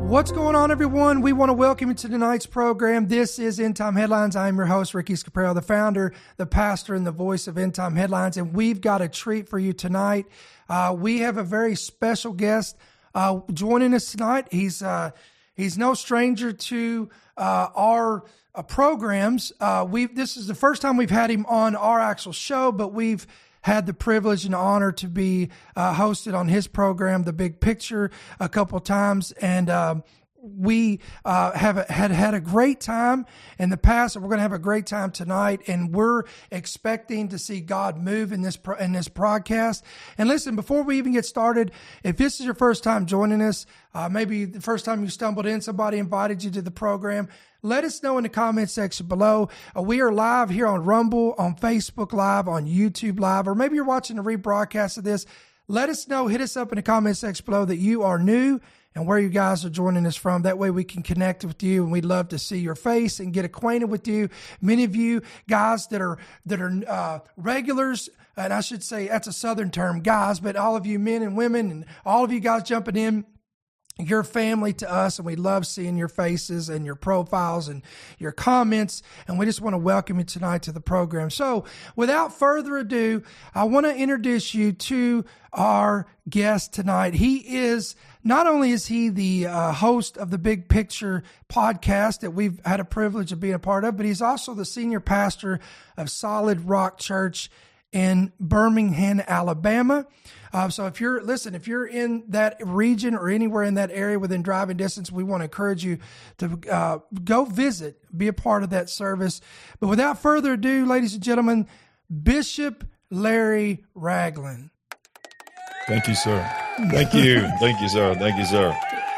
What's going on, everyone? We want to welcome you to tonight's program. This is End Time Headlines. I'm your host, Ricky Scaparro, the founder, the pastor, and the voice of End Time Headlines. And we've got a treat for you tonight. We have a very special guest joining us tonight. He's no stranger to our programs. This is the first time we've had him on our actual show, but we've had the privilege and honor to be hosted on his program, The Big Picture, a couple times, and we have had a great time in the past, and we're going to have a great time tonight. And we're expecting to see God move in this broadcast. And listen, before we even get started, if this is your first time joining us, maybe the first time you stumbled in, somebody invited you to the program, let us know in the comment section below. We are live here on Rumble, on Facebook Live, on YouTube Live, or maybe you're watching a rebroadcast of this. Let us know. Hit us up in the comment section below that you are new and where you guys are joining us from. That way we can connect with you, and we'd love to see your face and get acquainted with you. Many of you guys that are regulars, and I should say that's a Southern term, guys, but all of you men and women and all of you guys jumping in, your family to us, and we love seeing your faces and your profiles and your comments, and we just want to welcome you tonight to the program. So without further ado, I want to introduce you to our guest tonight. Not only is he the host of the Big Picture podcast that we've had a privilege of being a part of, but he's also the senior pastor of Solid Rock Church in Birmingham, Alabama. So if you're in that region or anywhere in that area within driving distance, we want to encourage you to go visit, be a part of that service. But without further ado, ladies and gentlemen, Bishop Larry Ragland. Thank you, sir. Thank you. Thank you, sir. Thank you, sir.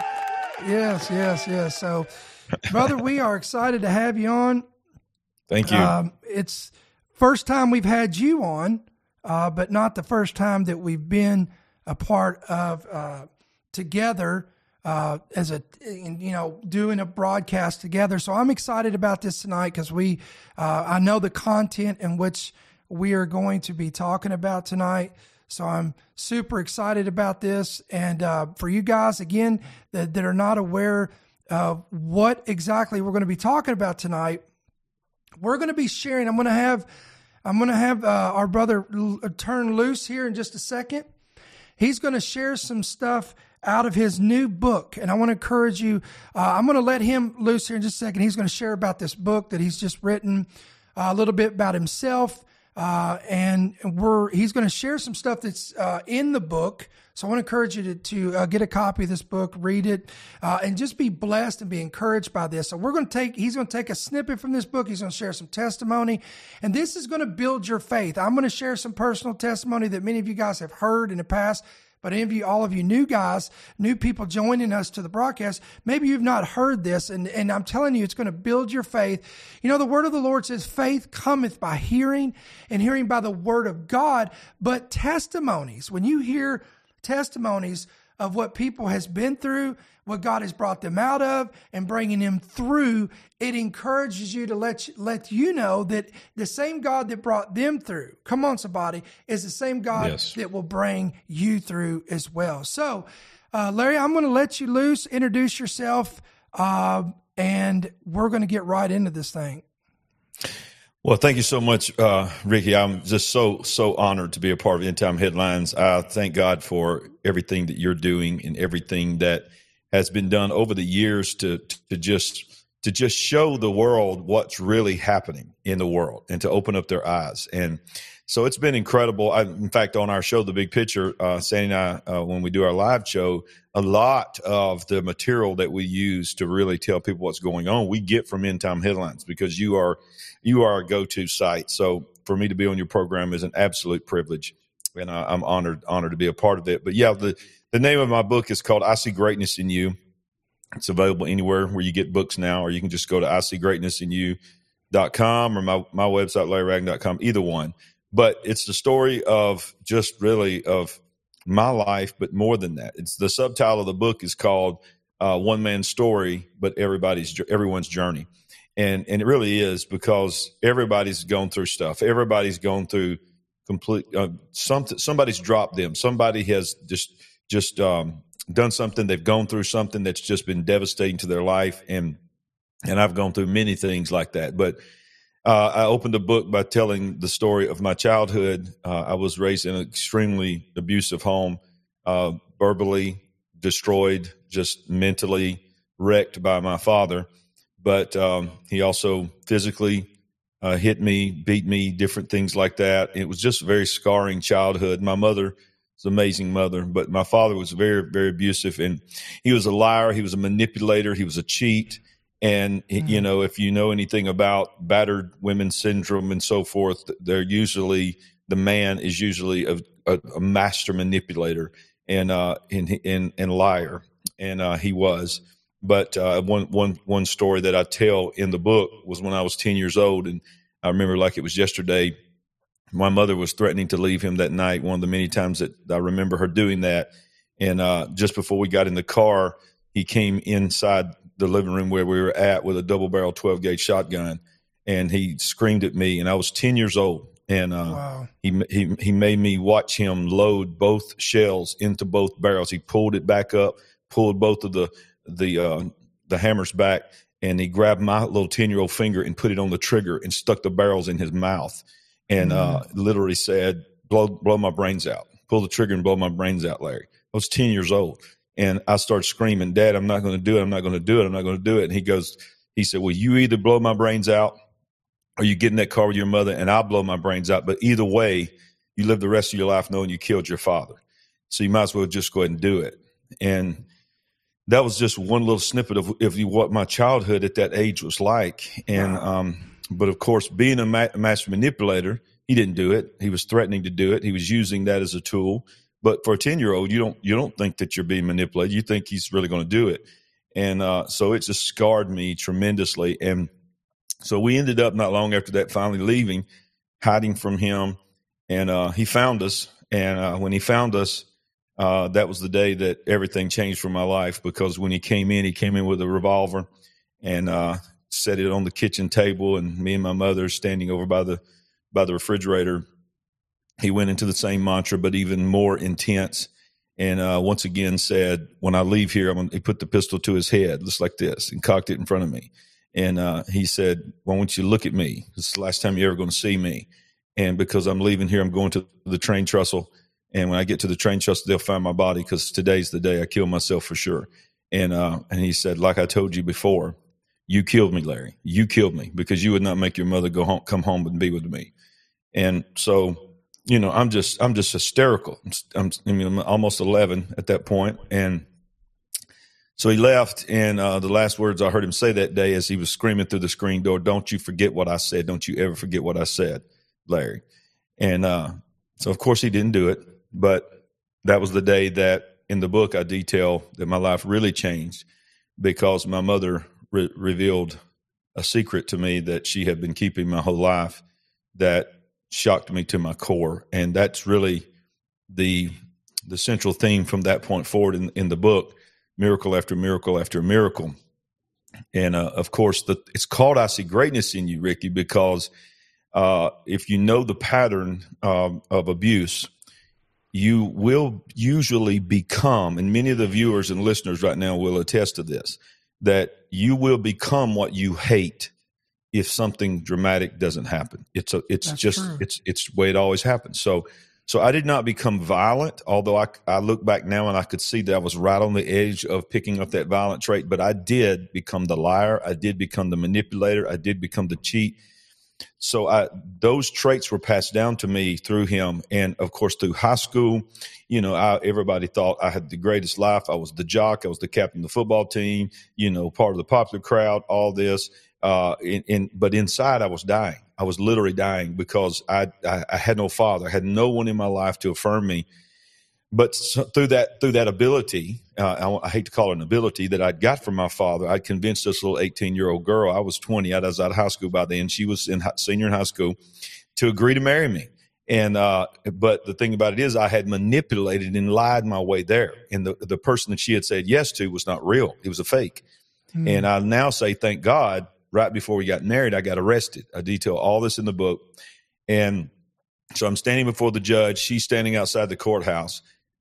Yes. So, brother, we are excited to have you on. Thank you. It's first time we've had you on, but not the first time that we've been a part of together as doing a broadcast together. So I'm excited about this tonight because I know the content in which we are going to be talking about tonight. So I'm super excited about this. And for you guys, again, that are not aware of what exactly we're going to be talking about tonight, we're going to be sharing. I'm going to have our brother turn loose here in just a second. He's going to share some stuff out of his new book, and I want to encourage you. I'm going to let him loose here in just a second. He's going to share about this book that he's just written, a little bit about himself, and he's going to share some stuff that's in the book. So I want to encourage you to get a copy of this book, read it, and just be blessed and be encouraged by this. So he's going to take a snippet from this book. He's going to share some testimony, and this is going to build your faith. I'm going to share some personal testimony that many of you guys have heard in the past, but all of you new guys, new people joining us to the broadcast, maybe you've not heard this, and I'm telling you, it's going to build your faith. You know, the word of the Lord says, faith cometh by hearing, and hearing by the word of God, but testimonies, when you hear testimonies of what people has been through, what God has brought them out of and bringing them through, it encourages you to let you know that the same God that brought them through, come on somebody, is the same God that will bring you through as well. So, Larry, I'm going to let you loose, introduce yourself, and we're going to get right into this thing. Well, thank you so much, Ricky. I'm just so honored to be a part of End Time Headlines. I thank God for everything that you're doing and everything that has been done over the years to just show the world what's really happening in the world and to open up their eyes. And so it's been incredible. In fact, on our show, The Big Picture, Sandy and I, when we do our live show, a lot of the material that we use to really tell people what's going on, we get from End Time Headlines because you are a go-to site. So for me to be on your program is an absolute privilege, and I'm honored to be a part of it. But yeah, the name of my book is called I See Greatness in You. It's available anywhere where you get books now, or you can just go to iseegreatnessinYou.com or my website, LarryRagland.com, either one. But it's the story of just really of my life, but more than that. It's the subtitle of the book is called One Man's Story, but Everyone's Journey. And it really is, because everybody's gone through stuff. Everybody's gone through complete something. Somebody's dropped them. Somebody has just done something, they've gone through something that's just been devastating to their life. And I've gone through many things like that. But I opened the book by telling the story of my childhood. I was raised in an extremely abusive home, verbally destroyed, just mentally wrecked by my father. But he also physically hit me, beat me, different things like that. It was just a very scarring childhood. My mother was an amazing mother, but my father was very, very abusive. And he was a liar. He was a manipulator. He was a cheat. And, you know, if you know anything about battered women syndrome and so forth, the man is usually a master manipulator and liar. And he was. But one story that I tell in the book was when I was 10 years old. And I remember like it was yesterday, my mother was threatening to leave him that night, one of the many times that I remember her doing that. And just before we got in the car, he came inside the living room where we were at with a double-barrel 12-gauge shotgun, and he screamed at me. And I was 10 years old, and wow. he made me watch him load both shells into both barrels. He pulled it back up, pulled both of the hammers back, and he grabbed my little 10-year-old finger and put it on the trigger and stuck the barrels in his mouth, and literally said, "Blow my brains out. Pull the trigger and blow my brains out, Larry." I was 10 years old. And I started screaming, "Dad, I'm not going to do it. I'm not going to do it. I'm not going to do it." And he said, "Well, you either blow my brains out or you get in that car with your mother and I'll blow my brains out. But either way, you live the rest of your life knowing you killed your father. So you might as well just go ahead and do it." And that was just one little snippet of what my childhood at that age was like. And, but of course, being a master manipulator, he didn't do it. He was threatening to do it. He was using that as a tool. But for a 10-year-old, you don't think that you're being manipulated. You think he's really going to do it. And so it just scarred me tremendously. And so we ended up not long after that finally leaving, hiding from him. And he found us. And when he found us, that was the day that everything changed for my life, because when he came in with a revolver and set it on the kitchen table, and me and my mother standing over by the refrigerator. He went into the same mantra, but even more intense. And once again said, "When I leave here," he put the pistol to his head, just like this, and cocked it in front of me. And he said, "Why don't you look at me? This is the last time you're ever going to see me. And because I'm leaving here, I'm going to the train trestle. And when I get to the train trestle, they'll find my body, because today's the day I kill myself for sure." And he said, "Like I told you before, you killed me, Larry. You killed me because you would not make your mother come home and be with me." And so, you know, I'm just hysterical. I'm almost 11 at that point. And so he left. And the last words I heard him say that day as he was screaming through the screen door, "Don't you forget what I said. Don't you ever forget what I said, Larry." And so, of course, he didn't do it. But that was the day that in the book I detail that my life really changed, because my mother revealed a secret to me that she had been keeping my whole life that shocked me to my core. And that's really the central theme from that point forward in the book, miracle after miracle after miracle. And of course, it's called "I See Greatness in You," Ricky, because if you know the pattern of abuse, you will usually become, and many of the viewers and listeners right now will attest to this, that you will become what you hate if something dramatic doesn't happen. It's the way it always happens. So I did not become violent, although I look back now and I could see that I was right on the edge of picking up that violent trait, but I did become the liar. I did become the manipulator. I did become the cheat. So those traits were passed down to me through him. And of course, through high school, you know, everybody thought I had the greatest life. I was the jock. I was the captain of the football team, you know, part of the popular crowd, all this. But inside I was dying. I was literally dying because I had no father. I had no one in my life to affirm me. But through that ability, I hate to call it an ability, that I'd got from my father, I'd convinced this little 18-year-old girl. I was 20. I was out of high school by then. She was in senior in high school, to agree to marry me. And but the thing about it is, I had manipulated and lied my way there. And the person that she had said yes to was not real. It was a fake. And I now say, thank God, right before we got married, I got arrested. I detail all this in the book. And so I'm standing before the judge. She's standing outside the courthouse.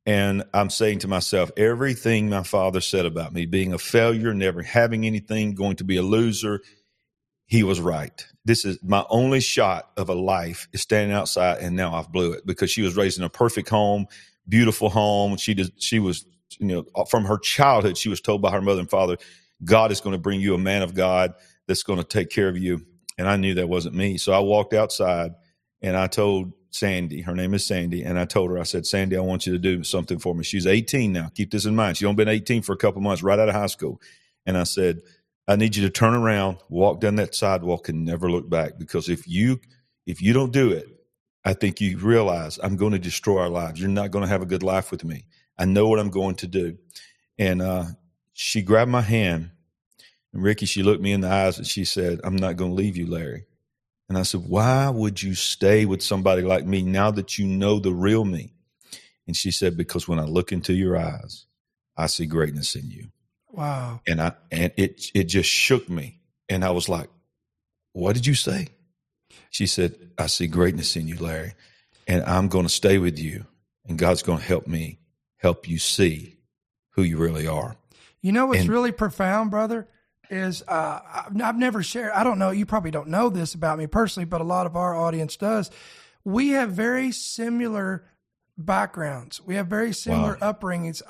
And I'm saying to myself, everything my father said about me, being a failure, never having anything, going to be a loser, he was right. This is my only shot of a life is standing outside, and now I've blew it because she was raised in a perfect home, beautiful home. She was, from her childhood, she was told by her mother and father, God is going to bring you a man of God that's going to take care of you. And I knew that wasn't me. So I walked outside and I told Sandy, her name is Sandy, and I told her, I said, Sandy, I want you to do something for me. She's 18 now. Keep this in mind. She's only been 18 for a couple months, right out of high school. And I said, I need you to turn around, walk down that sidewalk, and never look back. Because if you don't do it, I think you realize I'm going to destroy our lives. You're not going to have a good life with me. I know what I'm going to do. And she grabbed my hand, and Ricky, she looked me in the eyes and she said, I'm not going to leave you, Larry. And I said, why would you stay with somebody like me now that you know the real me? And she said, because when I look into your eyes, I see greatness in you. Wow. And it just shook me. And I was like, what did you say? She said, I see greatness in you, Larry, and I'm going to stay with you. And God's going to help me help you see who you really are. You know what's really profound, brother, is I've never shared, I don't know, you probably don't know this about me personally, but a lot of our audience does. We have very similar backgrounds. We have very similar upbringings.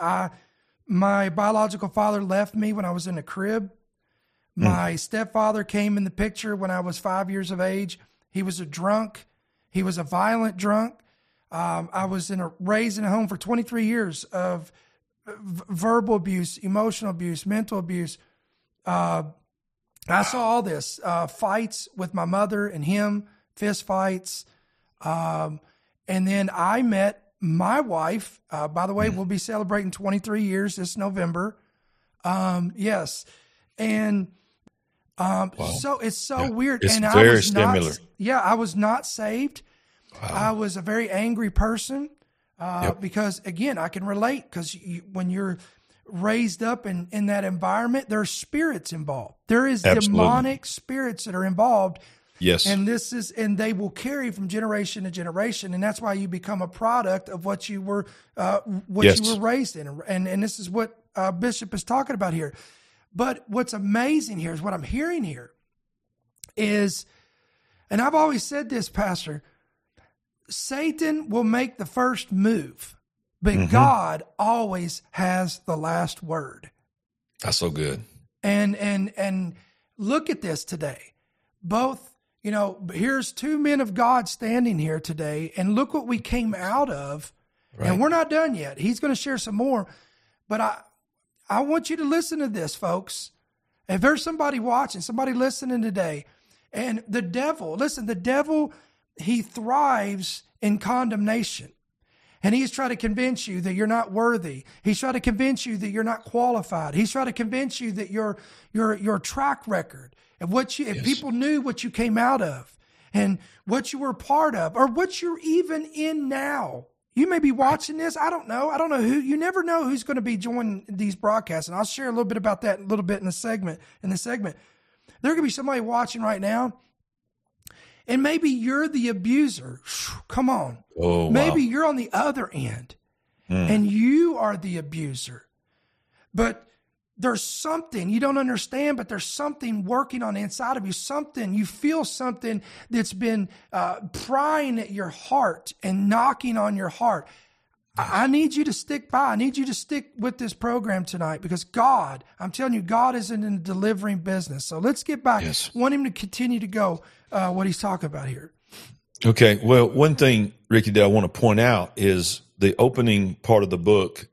My biological father left me when I was in a crib. My stepfather came in the picture when I was 5 years of age. He was a drunk. He was a violent drunk. I was raised in a home for 23 years of verbal abuse, emotional abuse, mental abuse. I saw all this, fights with my mother and him, fist fights. And then I met my wife, by the way, we'll be celebrating 23 years this November. Yes. And, so it's so weird. It's and very similar. I was not saved. Wow. I was a very angry person, because again, I can relate because when you're raised up in that environment, there are spirits involved. There is demonic spirits that are involved. Yes. And they will carry from generation to generation. And that's why you become a product of what you were, you were raised in. And this is what Bishop is talking about here. But what's amazing here is what I'm hearing here is, and I've always said this, Pastor, Satan will make the first move, but God always has the last word. That's so good. And look at this today. Both, here's two men of God standing here today, and look what we came out of. Right. And we're not done yet. He's going to share some more, but I want you to listen to this, folks. If there's somebody watching, somebody listening today, and the devil, he thrives in condemnation. And he's trying to convince you that you're not worthy. He's trying to convince you that you're not qualified. He's trying to convince you that your track record of if people knew what you came out of and what you were part of or what you're even in now. You may be watching this. I don't know. I don't know who. You never know who's going to be joining these broadcasts. And I'll share a little bit about that a little bit in the segment. There could be somebody watching right now, and maybe you're the abuser. Come on. Oh, maybe you're on the other end, and you are the abuser. But there's something you don't understand, but there's something working on the inside of you. You feel something that's been prying at your heart and knocking on your heart. I need you to stick by. I need you to stick with this program tonight because God, I'm telling you, God is in the delivering business. So let's get back. Yes. I want him to continue to go what he's talking about here. Okay. Well, one thing, Ricky, that I want to point out is the opening part of the book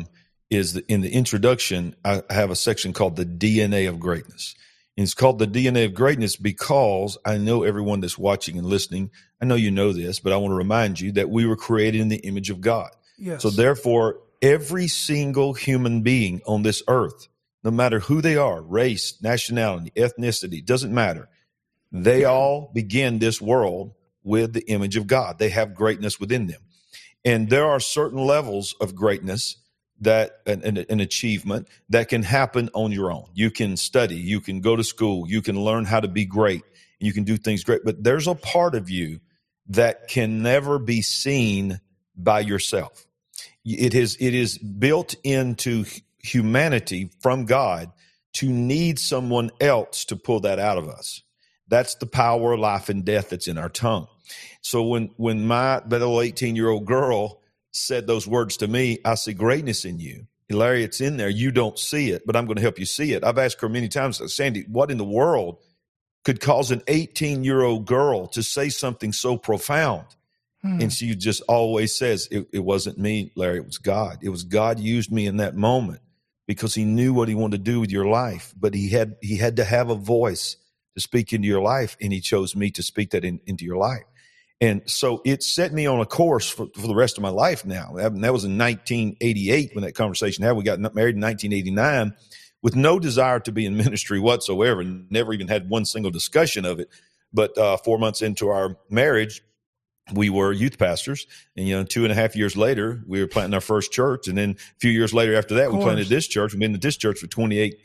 in the introduction, I have a section called the DNA of greatness. And it's called the DNA of greatness because I know everyone that's watching and listening, I know you know this, but I want to remind you that we were created in the image of God. Yes. So therefore, every single human being on this earth, no matter who they are, race, nationality, ethnicity, doesn't matter. They all begin this world with the image of God. They have greatness within them. And there are certain levels of greatness that an achievement that can happen on your own. You can study, you can go to school, you can learn how to be great, you can do things great. But there's a part of you that can never be seen by yourself. It is built into humanity from God to need someone else to pull that out of us. That's the power of life and death that's in our tongue. So when that little 18-year-old girl said those words to me, I see greatness in you. Larry, it's in there. You don't see it, but I'm going to help you see it. I've asked her many times, Sandy, what in the world could cause an 18-year-old girl to say something so profound? And she just always says, it wasn't me, Larry, it was God. It was God used me in that moment because he knew what he wanted to do with your life, but he had to have a voice to speak into your life, and he chose me to speak that into your life. And so it set me on a course for the rest of my life now. That was in 1988 when that conversation happened. We got married in 1989 with no desire to be in ministry whatsoever, never even had one single discussion of it. But 4 months into our marriage, we were youth pastors, and 2.5 years later, we were planting our first church. And then a few years later after that, we planted this church. We've been in this church for 28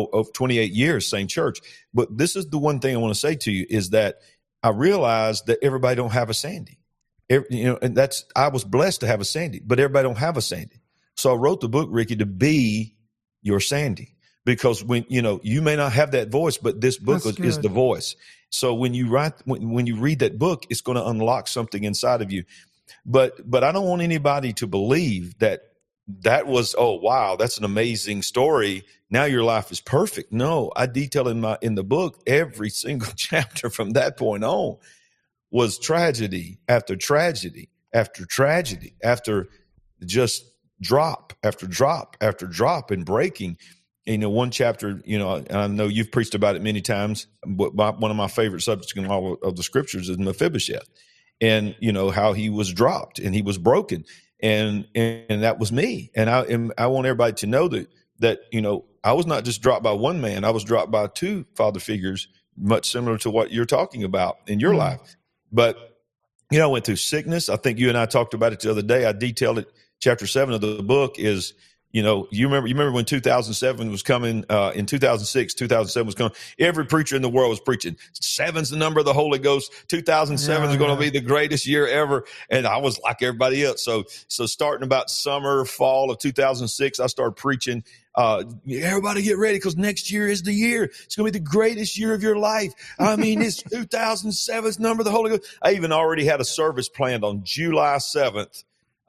years, same church. But this is the one thing I want to say to you is that I realized that everybody don't have a Sandy. And I was blessed to have a Sandy, but everybody don't have a Sandy. So I wrote the book, Ricky, to be your Sandy, because when, you may not have that voice, but this book is the voice. So when you read that book, it's going to unlock something inside of you. But I don't want anybody to believe that was, oh, wow, that's an amazing story. Now your life is perfect. No, I detail in the book, every single chapter from that point on was tragedy after tragedy after tragedy, after just drop after drop after drop and breaking. One chapter, and I know you've preached about it many times, but one of my favorite subjects in all of the scriptures is Mephibosheth, and how he was dropped and he was broken, and that was me. And I want everybody to know that I was not just dropped by one man; I was dropped by two father figures, much similar to what you're talking about in your life. But I went through sickness. I think you and I talked about it the other day. I detailed it. Chapter 7 of the book is. You remember when 2007 was coming, in 2006, 2007 was coming. Every preacher in the world was preaching 7's the number of the Holy Ghost. 2007 is going to be the greatest year ever. And I was like everybody else. So starting about fall of 2006, I started preaching, everybody get ready because next year is the year. It's going to be the greatest year of your life. I mean, it's 2007's number of the Holy Ghost. I even already had a service planned on July 7th,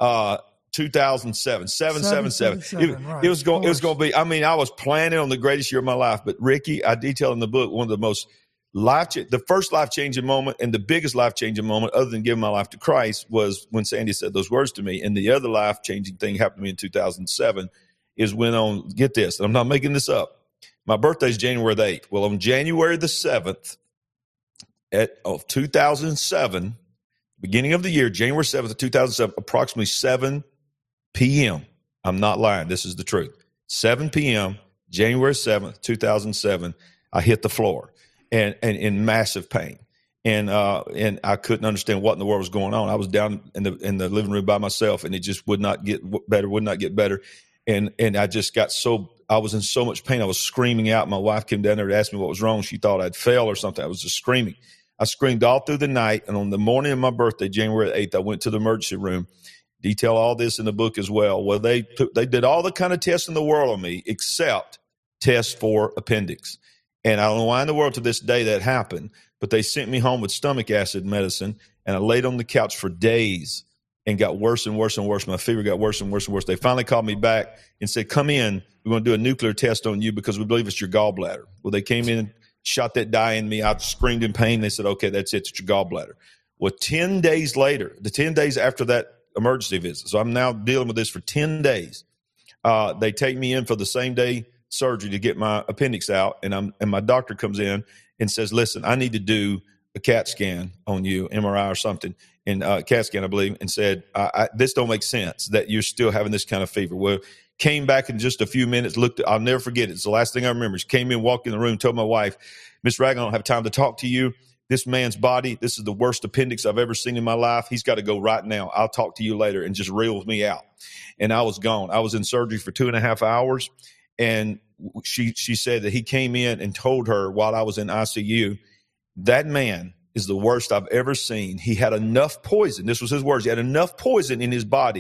2007, 777. Right. It was going to be, I was planning on the greatest year of my life, but Ricky, I detail in the book, one of the most the first life-changing moment and the biggest life-changing moment other than giving my life to Christ was when Sandy said those words to me. And the other life-changing thing happened to me in 2007 is when get this, and I'm not making this up. My birthday is January the 8th. Well, on January the 7th of 2007, beginning of the year, January 7th of 2007, approximately 7 p.m. I'm not lying. This is the truth. 7 p.m., January 7th, 2007, I hit the floor and in massive pain. And I couldn't understand what in the world was going on. I was down in the living room by myself, and it just would not get better. And I just I was in so much pain. I was screaming out. My wife came down there to ask me what was wrong. She thought I'd fell or something. I was just screaming. I screamed all through the night. And on the morning of my birthday, January 8th, I went to the emergency room. Detail all this in the book as well. Well, they did all the kind of tests in the world on me except tests for appendix. And I don't know why in the world to this day that happened, but they sent me home with stomach acid medicine, and I laid on the couch for days and got worse and worse and worse. My fever got worse and worse and worse. They finally called me back and said, come in. We're going to do a nuclear test on you because we believe it's your gallbladder. Well, they came in, shot that dye in me. I screamed in pain. They said, okay, that's it. It's your gallbladder. Well, 10 days later, the 10 days after that emergency visit, so I'm now dealing with this for 10 days. They take me in for the same day surgery to get my appendix out, and my doctor comes in and says, listen, I need to do a CAT scan on you, MRI or something, and CAT scan, I believe, and said, this don't make sense that you're still having this kind of fever. Well, came back in just a few minutes, I'll never forget it. It's the last thing I remember. She came in, walked in the room, told my wife, Miss Ragg, I don't have time to talk to you. This man's body, this is the worst appendix I've ever seen in my life. He's got to go right now. I'll talk to you later, and just reeled me out. And I was gone. I was in surgery for 2.5 hours. And she said that he came in and told her while I was in ICU, that man is the worst I've ever seen. He had enough poison. This was his words. He had enough poison in his body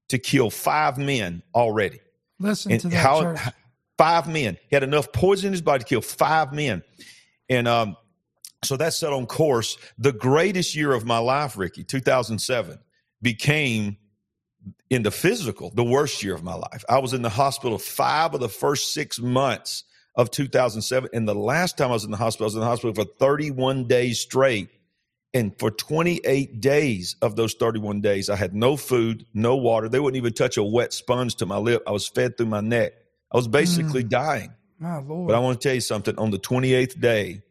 to kill 5 men already. Listen to that, church. 5 men. He had enough poison in his body to kill 5 men. And so that set on course. The greatest year of my life, Ricky, 2007, became, in the physical, the worst year of my life. I was in the hospital 5 of the first 6 months of 2007. And the last time I was in the hospital for 31 days straight. And for 28 days of those 31 days, I had no food, no water. They wouldn't even touch a wet sponge to my lip. I was fed through my neck. I was basically dying. My Lord. But I want to tell you something. On the 28th day,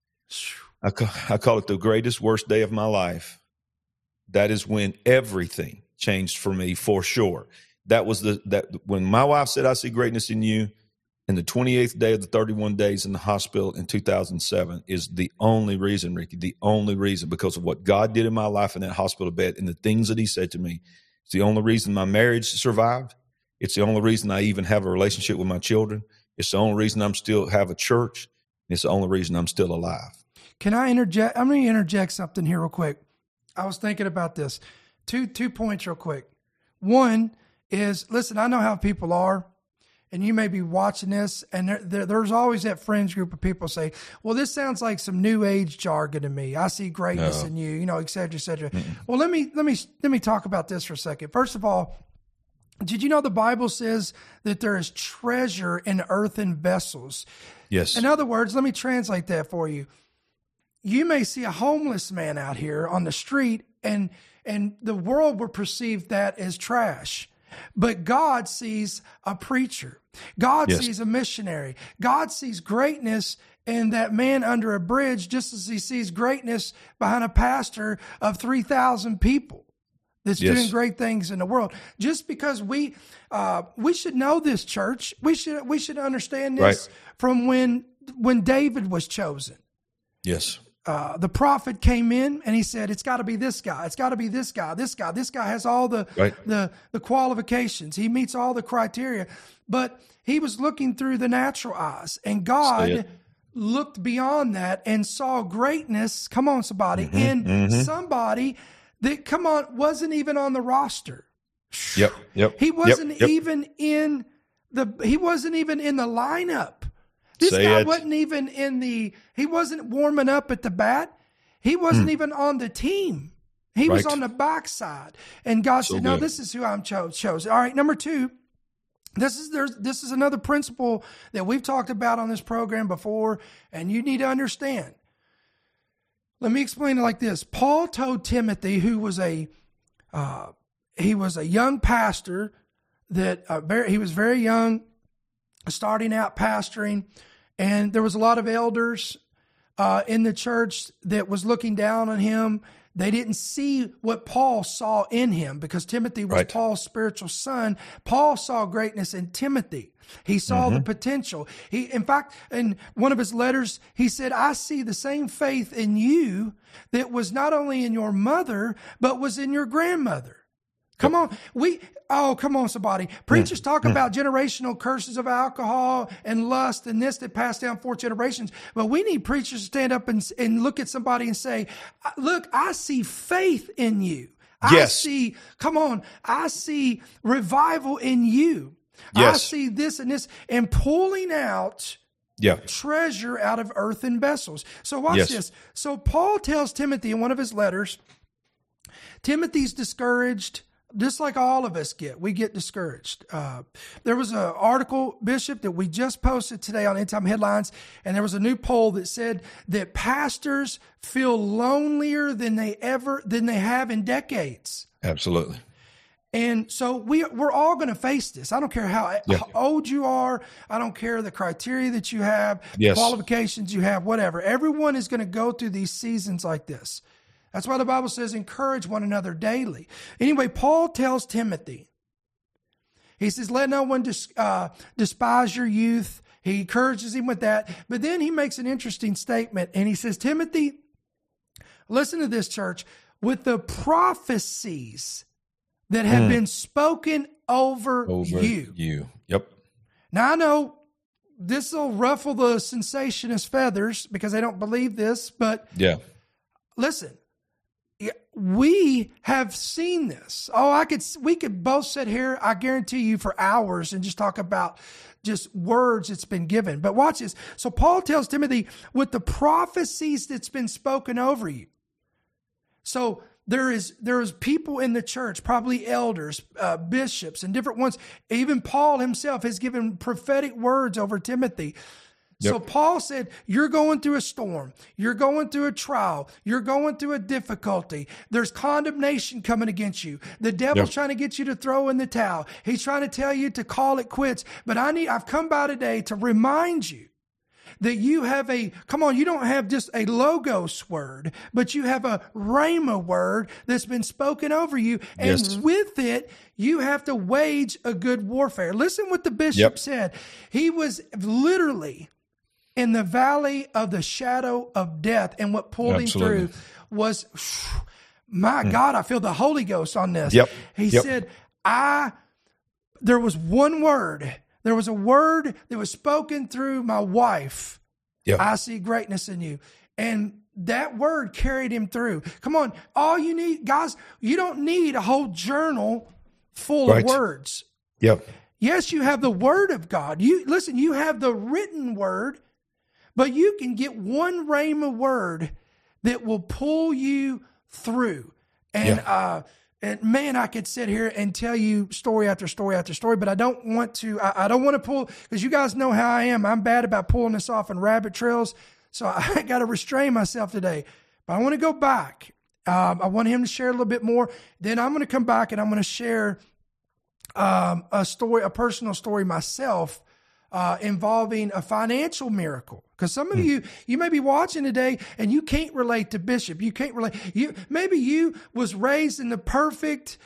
I call it the greatest, worst day of my life. That is when everything changed for me, for sure. That was when my wife said, "I see greatness in you," and the 28th day of the 31 days in the hospital in 2007 is the only reason, Ricky, the only reason, because of what God did in my life in that hospital bed and the things that he said to me. It's the only reason my marriage survived. It's the only reason I even have a relationship with my children. It's the only reason I'm still have a church. It's the only reason I'm still alive. Can I interject? I'm going to interject something here real quick. I was thinking about this. Two points real quick. One is, listen, I know how people are, and you may be watching this, and there's always that fringe group of people say, well, this sounds like some new age jargon to me. I see greatness in you, et cetera, et cetera. Well, let me talk about this for a second. First of all, did you know the Bible says that there is treasure in earthen vessels? Yes. In other words, let me translate that for you. You may see a homeless man out here on the street, and the world will perceive that as trash. But God sees a preacher. God sees a missionary. God sees greatness in that man under a bridge, just as he sees greatness behind a pastor of 3,000 people that's doing great things in the world. Just because we should know this, church. We should understand this from when David was chosen. Yes. The prophet came in and he said, it's got to be this guy. It's got to be this guy. This guy has all the qualifications. He meets all the criteria. But he was looking through the natural eyes, and God looked beyond that and saw greatness. Come on, somebody. In somebody that, wasn't even on the roster. Yep. He wasn't even in the lineup. This guy wasn't even he wasn't warming up at the bat. He wasn't even on the team. He was on the backside. And God said, no, this is who I'm chosen. All right, number 2, this is another principle that we've talked about on this program before, and you need to understand. Let me explain it like this. Paul told Timothy, who was a young pastor, that he was very young, starting out pastoring, and there was a lot of elders in the church that was looking down on him. They didn't see what Paul saw in him, because Timothy was Paul's spiritual son. Paul saw greatness in Timothy. He saw the potential. In fact, in one of his letters, he said, I see the same faith in you that was not only in your mother, but was in your grandmother. Come on. Come on, somebody. Preachers talk about generational curses of alcohol and lust and this that passed down 4 generations. But we need preachers to stand up and look at somebody and say, look, I see faith in you. Yes. I see revival in you. Yes. I see this and this, and pulling out treasure out of earthen vessels. So watch this. So Paul tells Timothy in one of his letters, Timothy's discouraged, just like all of us get. We get discouraged. There was an article, Bishop, that we just posted today on End Time Headlines, and there was a new poll that said that pastors feel lonelier than they have in decades. Absolutely. And so we're all going to face this. I don't care how old you are. I don't care the criteria that you have, qualifications you have, whatever. Everyone is going to go through these seasons like this. That's why the Bible says encourage one another daily. Anyway, Paul tells Timothy, he says, let no one despise your youth. He encourages him with that. But then he makes an interesting statement, and he says, Timothy, listen to this, church, with the prophecies that have been spoken over you. Yep. Now, I know this will ruffle the sensationist feathers because they don't believe this, but listen, we have seen this. Oh, we could both sit here, I guarantee you, for hours and just talk about just words that's been given. But watch this. So Paul tells Timothy, with the prophecies that's been spoken over you. So there is people in the church, probably elders, bishops, and different ones. Even Paul himself has given prophetic words over Timothy. Yep. So Paul said, you're going through a storm. You're going through a trial. You're going through a difficulty. There's condemnation coming against you. The devil's trying to get you to throw in the towel. He's trying to tell you to call it quits. But I've come by today to remind you that you have you don't have just a logos word, but you have a rhema word that's been spoken over you. And with it, you have to wage a good warfare. Listen what the bishop said. He was literally in the valley of the shadow of death. And what pulled him through was, my God, I feel the Holy Ghost on this. He said, there was one word. There was a word that was spoken through my wife. I see greatness in you. And that word carried him through. Come on. All you need, guys, you don't need a whole journal full of words. Yes, you have the word of God. You have the written word, but you can get one rhema word that will pull you through. And, and man, I could sit here and tell you story after story after story, but I don't want to. I don't want to pull, because you guys know how I am. I'm bad about pulling this off in rabbit trails, so I got to restrain myself today. But I want to go back. I want him to share a little bit more. Then I'm going to come back and I'm going to share a personal story myself involving a financial miracle. Because some of you may be watching today and you can't relate to Bishop. You can't relate. Maybe you was raised in the perfect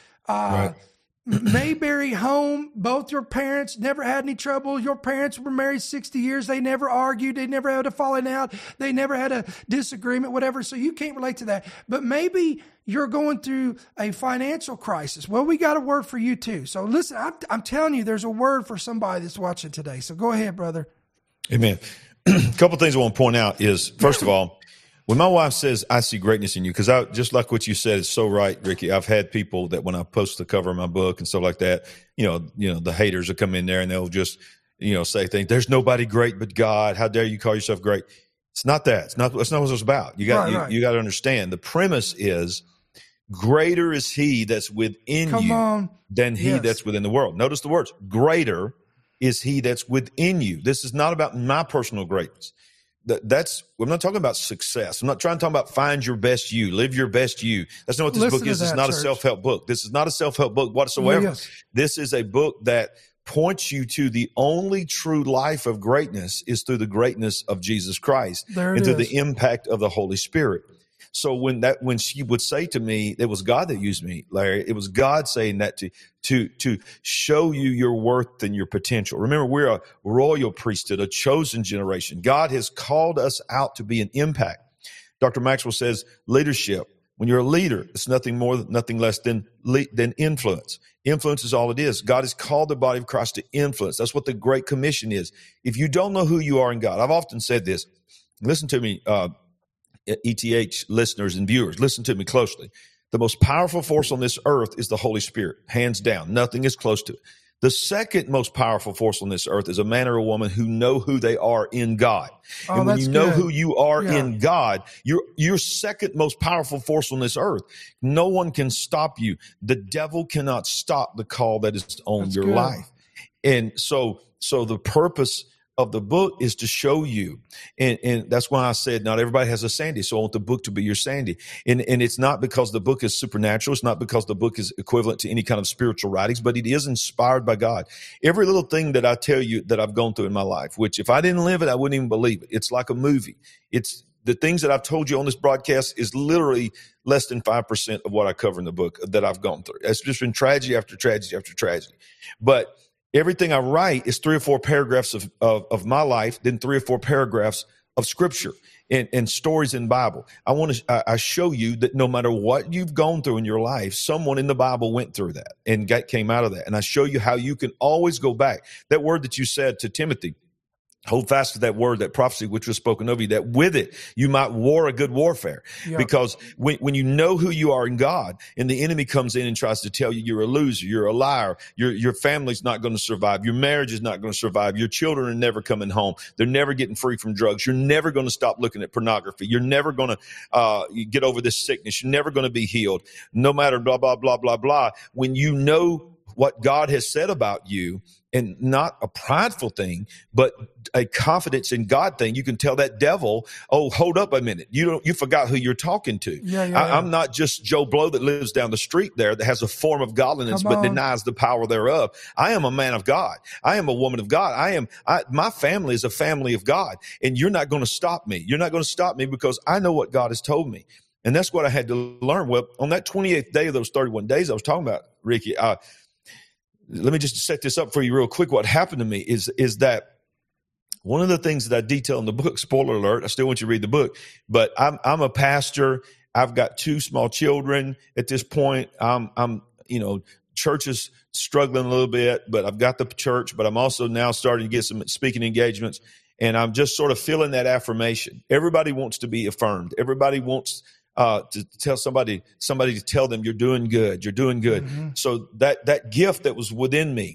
Mayberry home. Both your parents never had any trouble. Your parents were married 60 years. They never argued. They never had a falling out. They never had a disagreement, whatever. So you can't relate to that. But maybe you're going through a financial crisis. Well, we got a word for you too. So listen, I'm telling you, there's a word for somebody that's watching today. So go ahead, brother. Amen. A couple of things I want to point out is, first of all, when my wife says, I see greatness in you, because just like what you said is so right, Ricky. I've had people that when I post the cover of my book and stuff like that, the haters will come in there and they'll just, say things. There's nobody great but God. How dare you call yourself great? It's not that. That's not what it's about. You got to understand. The premise is greater is he that's within you than he that's within the world. Notice the words, greater is he that's within you. This is not about my personal greatness. We're not talking about success. I'm not trying to talk about find your best you, live your best you. That's not what this book is. It's not a self-help book. This is not a self-help book whatsoever. Yes. This is a book that points you to the only true life of greatness is through the greatness of Jesus Christ and through the impact of the Holy Spirit. So when she would say to me, it was God that used me, Larry. It was God saying that to show you your worth and your potential. Remember, we're a royal priesthood, a chosen generation. God has called us out to be an impact. Dr. Maxwell says leadership. When you're a leader, it's nothing more, nothing less than influence. Influence is all it is. God has called the body of Christ to influence. That's what the Great Commission is. If you don't know who you are in God, I've often said this. Listen to me, ETH listeners and viewers, listen to me closely. The most powerful force on this earth is the Holy Spirit, hands down. Nothing is close to it. The second most powerful force on this earth is a man or a woman who know who they are in God. And when you know who you are in God, you're second most powerful force on this earth. No one can stop you. The devil cannot stop the call that is on your life. And so the purpose of the book is to show you. And that's why I said not everybody has a Sandy. So I want the book to be your Sandy. And it's not because the book is supernatural. It's not because the book is equivalent to any kind of spiritual writings, but it is inspired by God. Every little thing that I tell you that I've gone through in my life, which if I didn't live it, I wouldn't even believe it. It's like a movie. It's the things that I've told you on this broadcast is literally less than 5% of what I cover in the book that I've gone through. It's just been tragedy after tragedy after tragedy. But everything I write is 3 or 4 paragraphs of my life, then 3 or 4 paragraphs of scripture and stories in the Bible. I show you that no matter what you've gone through in your life, someone in the Bible went through that and came out of that. And I show you how you can always go back. That word that you said to Timothy, Hold fast to that word, that prophecy which was spoken over you, that with it you might war a good warfare. Yeah. Because when you know who you are in God, and the enemy comes in and tries to tell you you're a loser, you're a liar, your family's not going to survive, your marriage is not going to survive, your children are never coming home, they're never getting free from drugs, you're never going to stop looking at pornography, you're never going to get over this sickness, you're never going to be healed, no matter blah, blah, blah, blah, blah. When you know what God has said about you, and not a prideful thing, but a confidence in God thing, you can tell that devil, oh, hold up a minute. You forgot who you're talking to. I'm not just Joe Blow that lives down the street there that has a form of godliness but denies the power thereof. I am a man of God. I am a woman of God. My family is a family of God, and you're not going to stop me. You're not going to stop me because I know what God has told me. And that's what I had to learn. Well, on that 28th day of those 31 days I was talking about, Ricky, let me just set this up for you real quick. What happened to me is that one of the things that I detail in the book, spoiler alert, I still want you to read the book, but I'm a pastor. I've got 2 small children at this point. Church is struggling a little bit, but I've got the church, but I'm also now starting to get some speaking engagements, and I'm just sort of feeling that affirmation. Everybody wants to be affirmed. Everybody wants to tell somebody to tell them you're doing good. Mm-hmm. So that gift that was within me,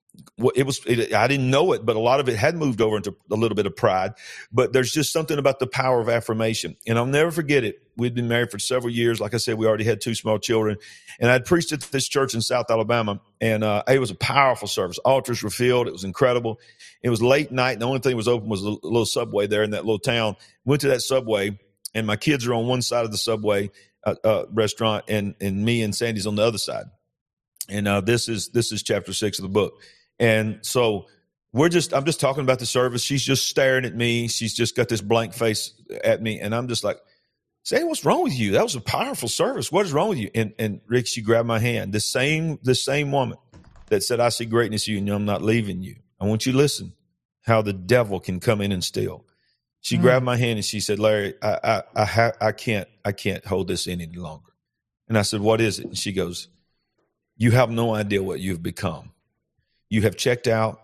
I didn't know it, but a lot of it had moved over into a little bit of pride. But there's just something about the power of affirmation, and I'll never forget it. We'd been married for several years. Like I said, we already had 2 small children, and I'd preached at this church in South Alabama, and it was a powerful service. Altars were filled. It was incredible. It was late night, and the only thing that was open was a little Subway there in that little town. Went to that Subway. And my kids are on one side of the Subway restaurant, and me and Sandy's on the other side. And this is chapter 6 of the book. And so I'm just talking about the service. She's just staring at me. She's just got this blank face at me, and I'm just like, Sandy, what's wrong with you? That was a powerful service. What is wrong with you? And Rick, she grabbed my hand. The same woman that said, I see greatness in you, and I'm not leaving you. I want you to listen how the devil can come in and steal. She grabbed my hand and she said, Larry, I can't hold this in any longer. And I said, what is it? And she goes, you have no idea what you've become. You have checked out.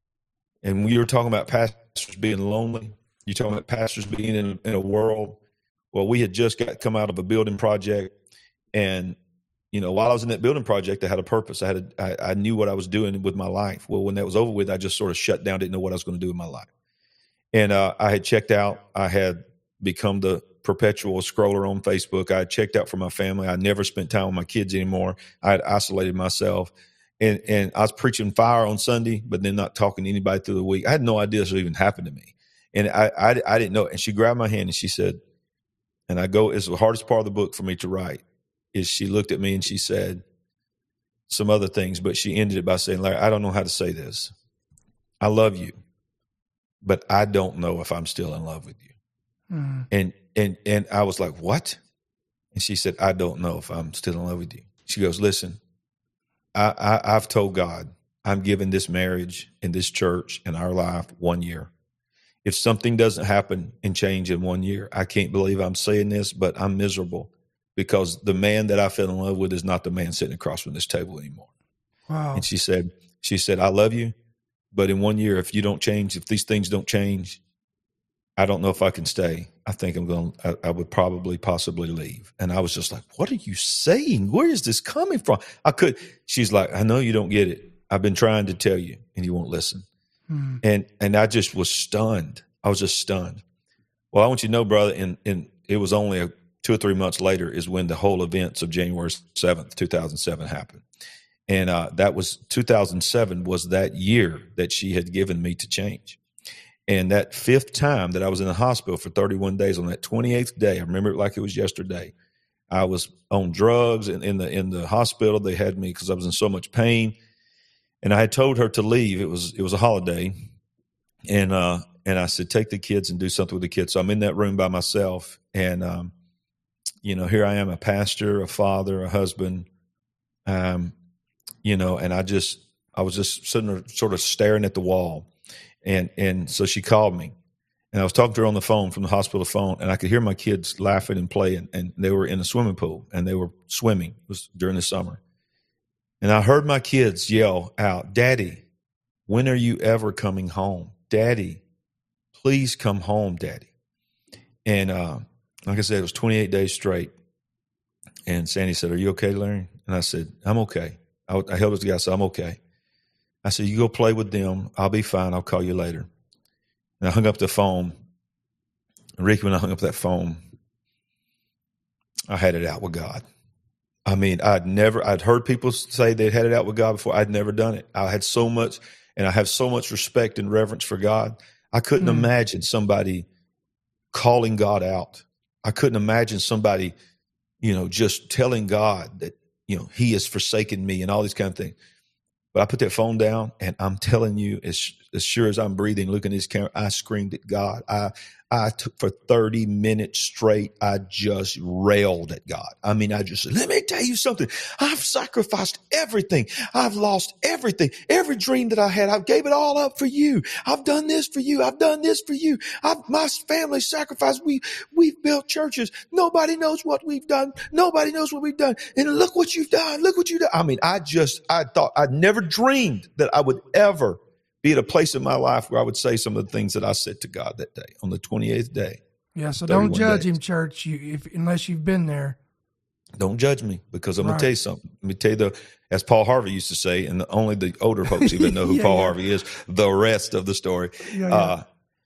And we were talking about pastors being lonely. You're talking about pastors being in a world. Well, we had just come out of a building project. And, while I was in that building project, I had a purpose. I knew what I was doing with my life. Well, when that was over with, I just sort of shut down, didn't know what I was going to do with my life. And I had checked out. I had become the perpetual scroller on Facebook. I had checked out from my family. I never spent time with my kids anymore. I had isolated myself. And I was preaching fire on Sunday, but then not talking to anybody through the week. I had no idea this would even happen to me. And I didn't know it. And she grabbed my hand and she said, and it's the hardest part of the book for me to write, is she looked at me and she said some other things, but she ended it by saying, Larry, I don't know how to say this. I love you, but I don't know if I'm still in love with you. Mm. And I was like, what? And she said, I don't know if I'm still in love with you. She goes, listen, I've told God I'm giving this marriage and this church and our life 1 year. If something doesn't happen and change in 1 year, I can't believe I'm saying this, but I'm miserable because the man that I fell in love with is not the man sitting across from this table anymore. Wow. And she said, I love you. But in 1 year, if you don't change, if these things don't change, I don't know if I can stay. I think I would probably possibly leave. And I was just like, what are you saying? Where is this coming from? She's like, I know you don't get it. I've been trying to tell you and you won't listen. And I just was stunned. I was just stunned. Well, I want you to know, brother, and it was only 2 or 3 months later is when the whole events of January 7th, 2007 happened. And that was 2007 was that year that she had given me to change. And that 5th time that I was in the hospital for 31 days, on that 28th day, I remember it like it was yesterday, I was on drugs and in the hospital. They had me because I was in so much pain. And I had told her to leave. It was a holiday. And I said, take the kids and do something with the kids. So I'm in that room by myself. And, here I am, a pastor, a father, a husband, and I was just sitting there sort of staring at the wall. And so she called me, and I was talking to her on the phone from the hospital phone, and I could hear my kids laughing and playing, and they were in a swimming pool and they were swimming. It was during the summer. And I heard my kids yell out, Daddy, when are you ever coming home? Daddy, please come home, Daddy. And like I said, it was 28 days straight. And Sandy said, are you okay, Larry? And I said, I'm okay. I held his guy. I said, I'm okay. I said, you go play with them. I'll be fine. I'll call you later. And I hung up the phone. And Ricky, when I hung up that phone, I had it out with God. I mean, I'd heard people say they'd had it out with God before. I'd never done it. I had so much, and I have so much respect and reverence for God. I couldn't imagine somebody calling God out. I couldn't imagine somebody, just telling God that, he has forsaken me and all these kind of things. But I put that phone down, and I'm telling you, as sure as I'm breathing, looking at this camera, I screamed at God. I took for 30 minutes straight. I just railed at God. I mean, I just said, let me tell you something. I've sacrificed everything. I've lost everything. Every dream that I had, I gave it all up for you. I've done this for you. I've done this for you. My family sacrificed. We've built churches. Nobody knows what we've done. Nobody knows what we've done. And look what you've done. Look what you've done. I mean, I thought I'd never dreamed that I would ever be at a place in my life where I would say some of the things that I said to God that day on the 28th day. Yeah, so don't judge him, church, unless you've been there. Don't judge me, because I'm going to tell you something. Let me tell you, as Paul Harvey used to say, and only the older folks even know who Paul Harvey is, the rest of the story. And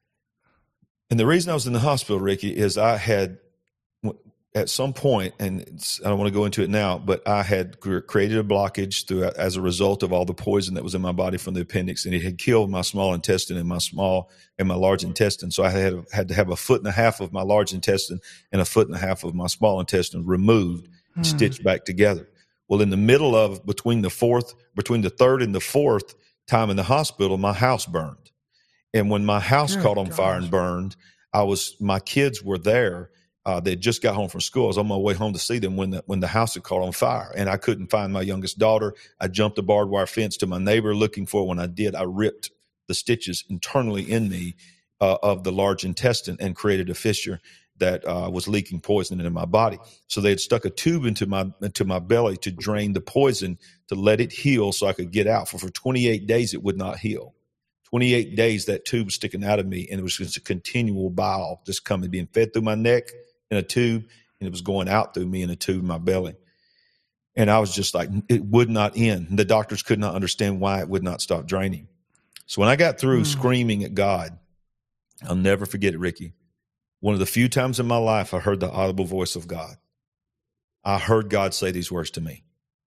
the reason I was in the hospital, Ricky, is I had, at some point, and I don't want to go into it now, but I had created a blockage as a result of all the poison that was in my body from the appendix, and it had killed my small intestine and my large intestine. So I had to have 1.5 foot of my large intestine and 1.5 foot of my small intestine removed and stitched back together. Well, in the middle of between the third and the fourth time in the hospital, my house burned, and when my house caught on fire and burned, my kids were there. They just got home from school. I was on my way home to see them when the house had caught on fire, and I couldn't find my youngest daughter. I jumped a barbed wire fence to my neighbor looking for her. When I did, I ripped the stitches internally in me of the large intestine and created a fissure that was leaking poison into my body. So they had stuck a tube into my belly to drain the poison, to let it heal so I could get out. For 28 days, it would not heal. 28 days, that tube was sticking out of me, and it was just a continual bile just coming, being fed through my neck in a tube, and it was going out through me in a tube in my belly. And I was just like, it would not end. The doctors could not understand why it would not stop draining. So when I got through screaming at God, I'll never forget it, Ricky. One of the few times in my life I heard the audible voice of God. I heard God say these words to me.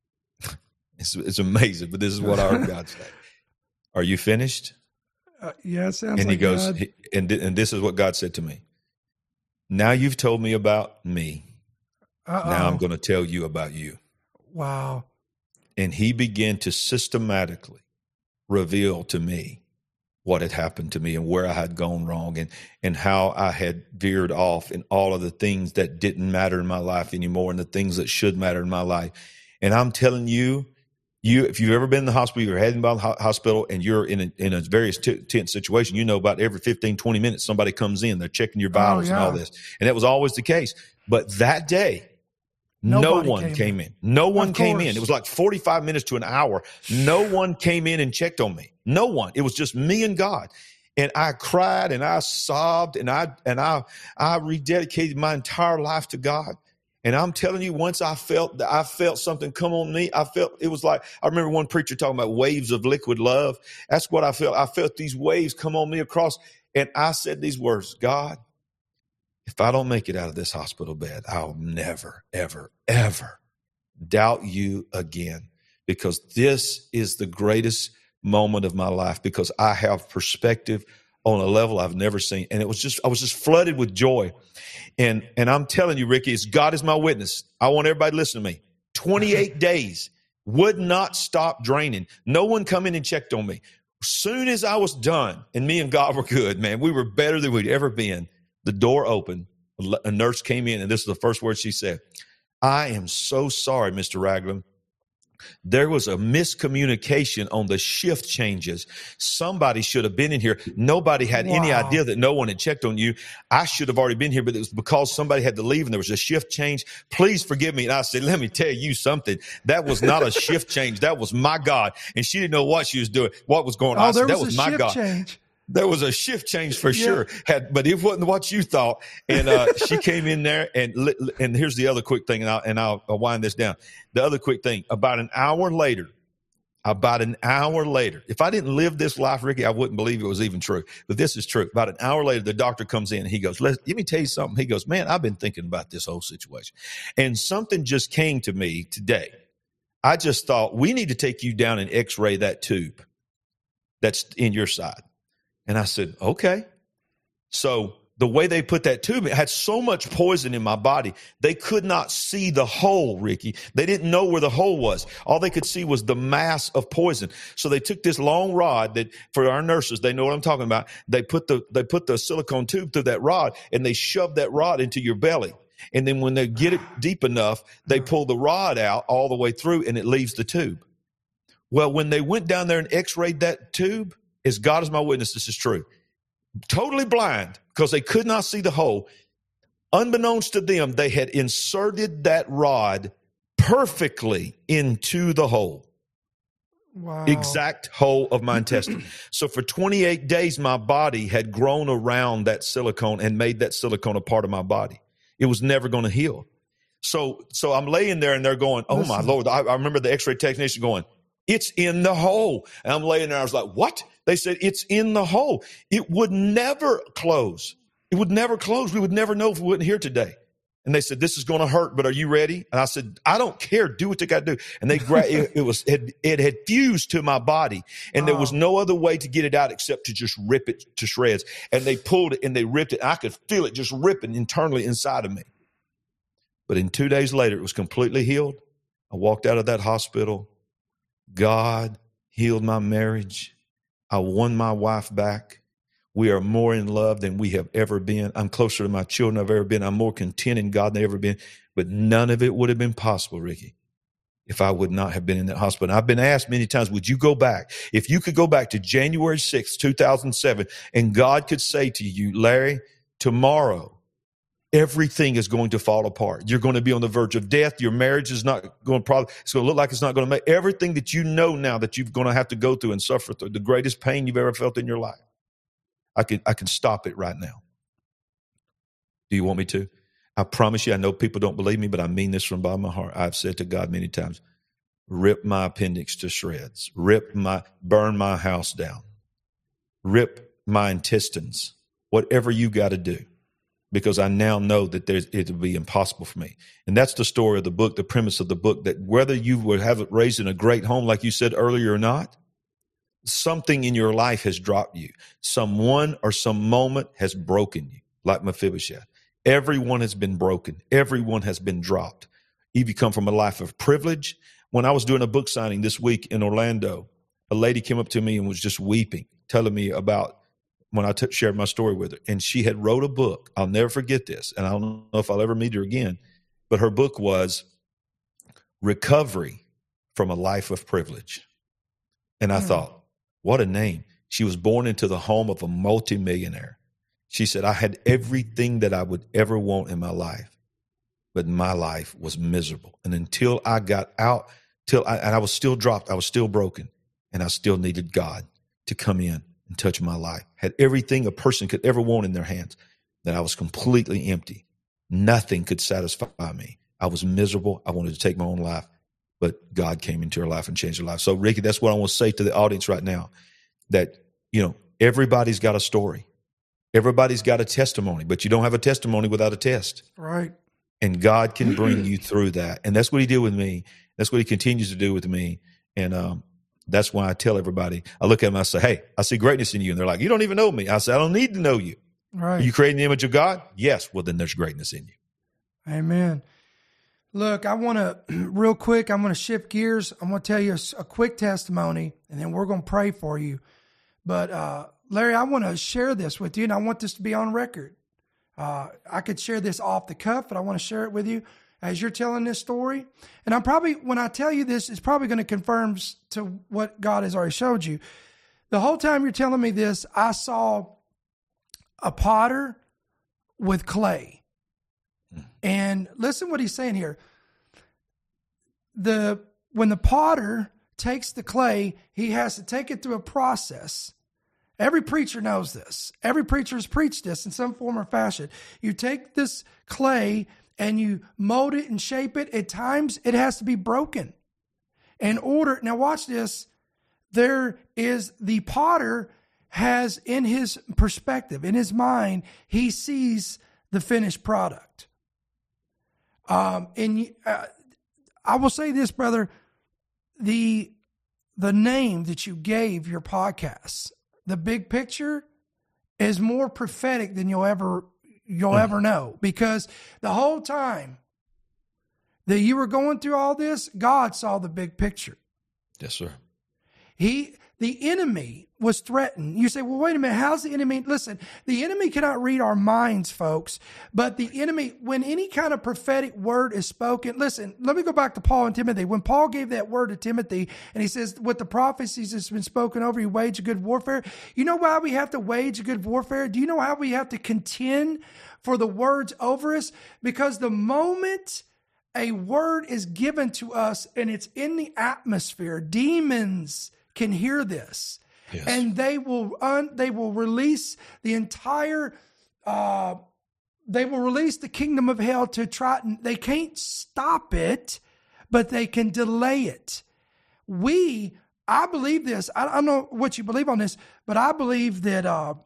It's amazing, but this is what I heard God say. Are you finished? Yeah, it sounds and like he goes, God. And this is what God said to me. Now you've told me about me. Now I'm going to tell you about you. Wow. And he began to systematically reveal to me what had happened to me and where I had gone wrong and how I had veered off and all of the things that didn't matter in my life anymore and the things that should matter in my life. And I'm telling you, if you've ever been in the hospital, you're heading by the hospital and you're in a very tense situation, about every 15, 20 minutes, somebody comes in, they're checking your vitals and all this. And that was always the case. But that day, no one came in. No one came in. It was like 45 minutes to an hour. No one came in and checked on me. No one. It was just me and God. And I cried and I sobbed and I rededicated my entire life to God. And I'm telling you, once I felt something come on me, it was like, I remember one preacher talking about waves of liquid love. That's what I felt. I felt these waves come on me across. And I said these words, God, if I don't make it out of this hospital bed, I'll never, ever, ever doubt you again, because this is the greatest moment of my life, because I have perspective on a level I've never seen. And I was just flooded with joy. And I'm telling you, Ricky, God is my witness. I want everybody to listen to me. 28 days would not stop draining. No one come in and checked on me. As soon as I was done and me and God were good, man, we were better than we'd ever been. The door opened. A nurse came in, and this is the first word she said. I am so sorry, Mr. Ragland. There was a miscommunication on the shift changes. Somebody should have been in here. Nobody had any idea that no one had checked on you. I should have already been here, but it was because somebody had to leave and there was a shift change. Please forgive me. And I said, let me tell you something. That was not a shift change. That was my God. And she didn't know what she was doing, what was going on. There that was was a my shift God. Change. There was a shift change for sure. But it wasn't what you thought. And she came in there, and here's the other quick thing, and I'll wind this down. The other quick thing, about an hour later, if I didn't live this life, Ricky, I wouldn't believe it was even true. But this is true. About an hour later, the doctor comes in and he goes, let me tell you something. He goes, man, I've been thinking about this whole situation. And something just came to me today. I just thought, we need to take you down and x-ray that tube that's in your side. And I said, okay. So the way they put that tube, it had so much poison in my body, they could not see the hole, Ricky. They didn't know where the hole was. All they could see was the mass of poison. So they took this long rod that, for our nurses, they know what I'm talking about. They put the silicone tube through that rod, and they shoved that rod into your belly. And then when they get it deep enough, they pull the rod out all the way through, and it leaves the tube. Well, when they went down there and x-rayed that tube, as God is my witness, this is true, totally blind because they could not see the hole. Unbeknownst to them, they had inserted that rod perfectly into the hole. Wow. Exact hole of my intestine. So for 28 days, my body had grown around that silicone and made that silicone a part of my body. It was never going to heal. So I'm laying there and they're going, oh my Lord. I remember the x-ray technician going, it's in the hole. And I'm laying there. I was like, what? They said, it's in the hole. It would never close. It would never close. We would never know if we wouldn't here today. And they said, this is going to hurt, but are you ready? And I said, I don't care. Do what they got to do. And they it had fused to my body, and there was no other way to get it out except to just rip it to shreds. And they pulled it and they ripped it. I could feel it just ripping internally inside of me. But in 2 days later, it was completely healed. I walked out of that hospital. God healed my marriage. I won my wife back. We are more in love than we have ever been. I'm closer to my children than I've ever been. I'm more content in God than I've ever been. But none of it would have been possible, Ricky, if I would not have been in that hospital. And I've been asked many times, would you go back? If you could go back to January 6th, 2007, and God could say to you, Larry, tomorrow, everything is going to fall apart. You're going to be on the verge of death. Your marriage is not going to it's going to look like it's not going to make everything that you know now that you're going to have to go through and suffer through, the greatest pain you've ever felt in your life. I can stop it right now. Do you want me to? I promise you, I know people don't believe me, but I mean this from the bottom of my heart. I've said to God many times, rip my appendix to shreds, burn my house down, rip my intestines, whatever you got to do. Because I now know that it will be impossible for me. And that's the story of the book, the premise of the book, that whether you would have it raised in a great home, like you said earlier, or not, something in your life has dropped you. Someone or some moment has broken you, like Mephibosheth. Everyone has been broken. Everyone has been dropped. If you come from a life of privilege. When I was doing a book signing this week in Orlando, a lady came up to me and was just weeping, telling me about when I shared my story with her. And she had wrote a book. I'll never forget this. And I don't know if I'll ever meet her again. But her book was Recovery from a Life of Privilege. And I thought, what a name. She was born into the home of a multimillionaire. She said, I had everything that I would ever want in my life, but my life was miserable. And until I got out, and I was still dropped, I was still broken, and I still needed God to come in and touch my life. Had everything a person could ever want in their hands, that I was completely empty. Nothing could satisfy me. I was miserable. I wanted to take my own life, but God came into her life and changed her life. So, Ricky, that's what I want to say to the audience right now, that, everybody's got a story. Everybody's got a testimony, but you don't have a testimony without a test. Right. And God can bring you through that. And that's what he did with me. That's what he continues to do with me. And that's why I tell everybody, I look at them, I say, hey, I see greatness in you. And they're like, you don't even know me. I say, I don't need to know you. Right. Are you creating the image of God? Yes. Well, then there's greatness in you. Amen. Look, I want to, real quick, I'm going to shift gears. I'm going to tell you a quick testimony, and then we're going to pray for you. But Larry, I want to share this with you, and I want this to be on record. I could share this off the cuff, but I want to share it with you as you're telling this story. And when I tell you this, it's probably going to confirm to what God has already showed you. The whole time you're telling me this, I saw a potter with clay. And listen what he's saying here. When the potter takes the clay, he has to take it through a process. Every preacher knows this. Every preacher has preached this in some form or fashion. You take this clay and you mold it and shape it. At times, it has to be broken. Now watch this, there is the potter has in his perspective, in his mind, he sees the finished product. I will say this, brother, the name that you gave your podcast, The Big Picture, is more prophetic than you'll ever know, because the whole time that you were going through all this, God saw the big picture. Yes, sir. The enemy was threatened. You say, well, wait a minute. How's the enemy? Listen, the enemy cannot read our minds, folks. But the enemy, when any kind of prophetic word is spoken, listen, let me go back to Paul and Timothy. When Paul gave that word to Timothy and he says, with the prophecies that's been spoken over you, wage a good warfare. You know why we have to wage a good warfare? Do you know how we have to contend for the words over us? Because the moment a word is given to us and it's in the atmosphere, demons can hear this. Yes. And they will release the entire, they will release the kingdom of hell to try. They can't stop it, but they can delay it. I believe this. I don't know what you believe on this, but I believe that,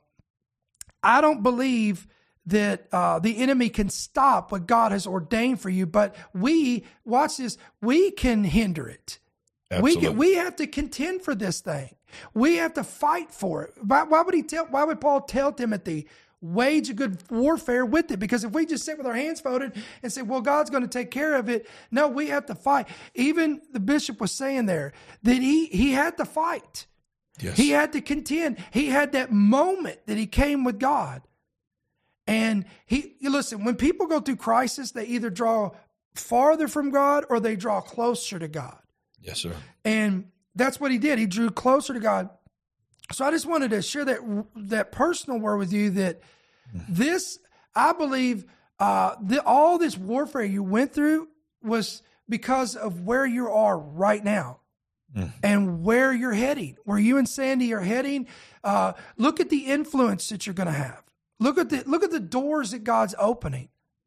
I don't believe that the enemy can stop what God has ordained for you, but watch this, we can hinder it. Absolutely. We have to contend for this thing. We have to fight for it. Why would Paul tell Timothy, wage a good warfare with it? Because if we just sit with our hands folded and say, well, God's going to take care of it. No, we have to fight. Even the bishop was saying there that he had to fight. Yes. He had to contend. He had that moment that he came with God. And listen, when people go through crisis, they either draw farther from God or they draw closer to God. Yes, sir. And that's what he did. He drew closer to God. So I just wanted to share that personal word with you that this, I believe, all this warfare you went through was because of where you are right now and where you're heading, where you and Sandy are heading. Look at the influence that you're going to have. Look at the doors that God's opening.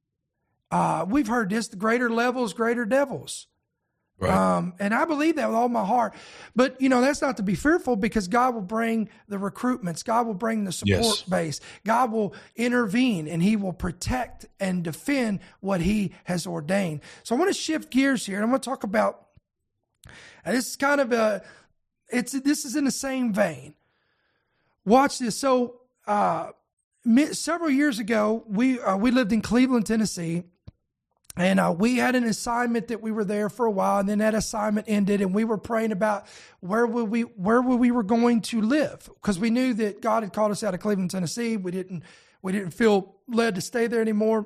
We've heard this: the greater levels, greater devils. Right. And I believe that with all my heart. But, that's not to be fearful, because God will bring the recruitments. God will bring the support base. God will intervene, and he will protect and defend what he has ordained. So I want to shift gears here, and I'm going to talk about, this is kind of this is in the same vein. Watch this. So several years ago, we lived in Cleveland, Tennessee. And we had an assignment that we were there for a while, and then that assignment ended, and we were praying about where we were going to live, because we knew that God had called us out of Cleveland, Tennessee. We didn't feel led to stay there anymore.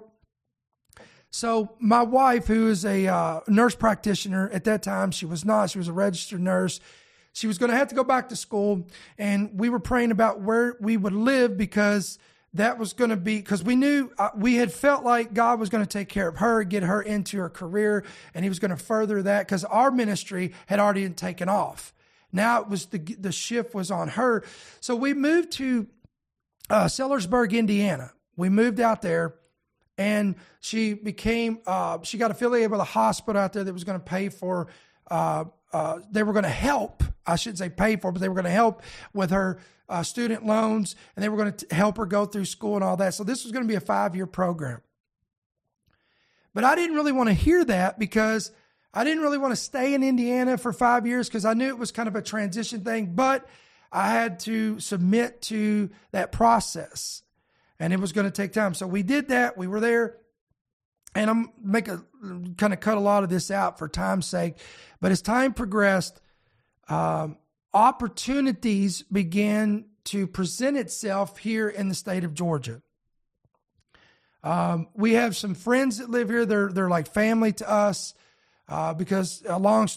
So my wife, who is a nurse practitioner at that time, she was a registered nurse. She was going to have to go back to school, and we were praying about where we would live, because that was going to be, because we knew we had felt like God was going to take care of her, get her into her career, and he was going to further that, because our ministry had already taken off. Now it was the shift was on her. So we moved to Sellersburg, Indiana. We moved out there, and she got affiliated with a hospital out there that was going to pay for, they were going to help, I shouldn't say pay for, but they were going to help with her student loans, and they were going to help her go through school and all that. So this was going to be a 5-year program. But I didn't really want to hear that, because I didn't really want to stay in Indiana for 5 years, because I knew it was kind of a transition thing, but I had to submit to that process, and it was going to take time. So we did that. We were there, and I'm kind of cut a lot of this out for time's sake. But as time progressed, opportunities began to present itself here in the state of Georgia. We have some friends that live here. They're like family to us, because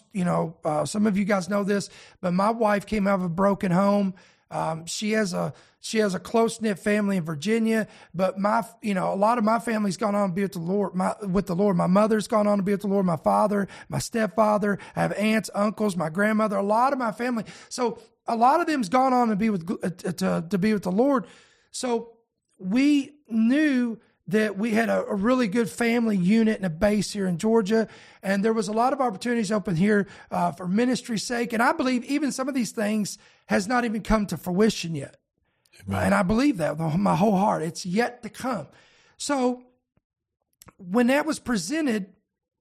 some of you guys know this, but my wife came out of a broken home. She has She has a close-knit family in Virginia, but a lot of my family's gone on to be with the Lord. My mother's gone on to be with the Lord, my father, my stepfather. I have aunts, uncles, my grandmother, a lot of my family. So a lot of them's gone on to be with the Lord. So we knew that we had a really good family unit and a base here in Georgia. And there was a lot of opportunities open here for ministry's sake. And I believe even some of these things has not even come to fruition yet. Amen. And I believe that with my whole heart. It's yet to come. So when that was presented,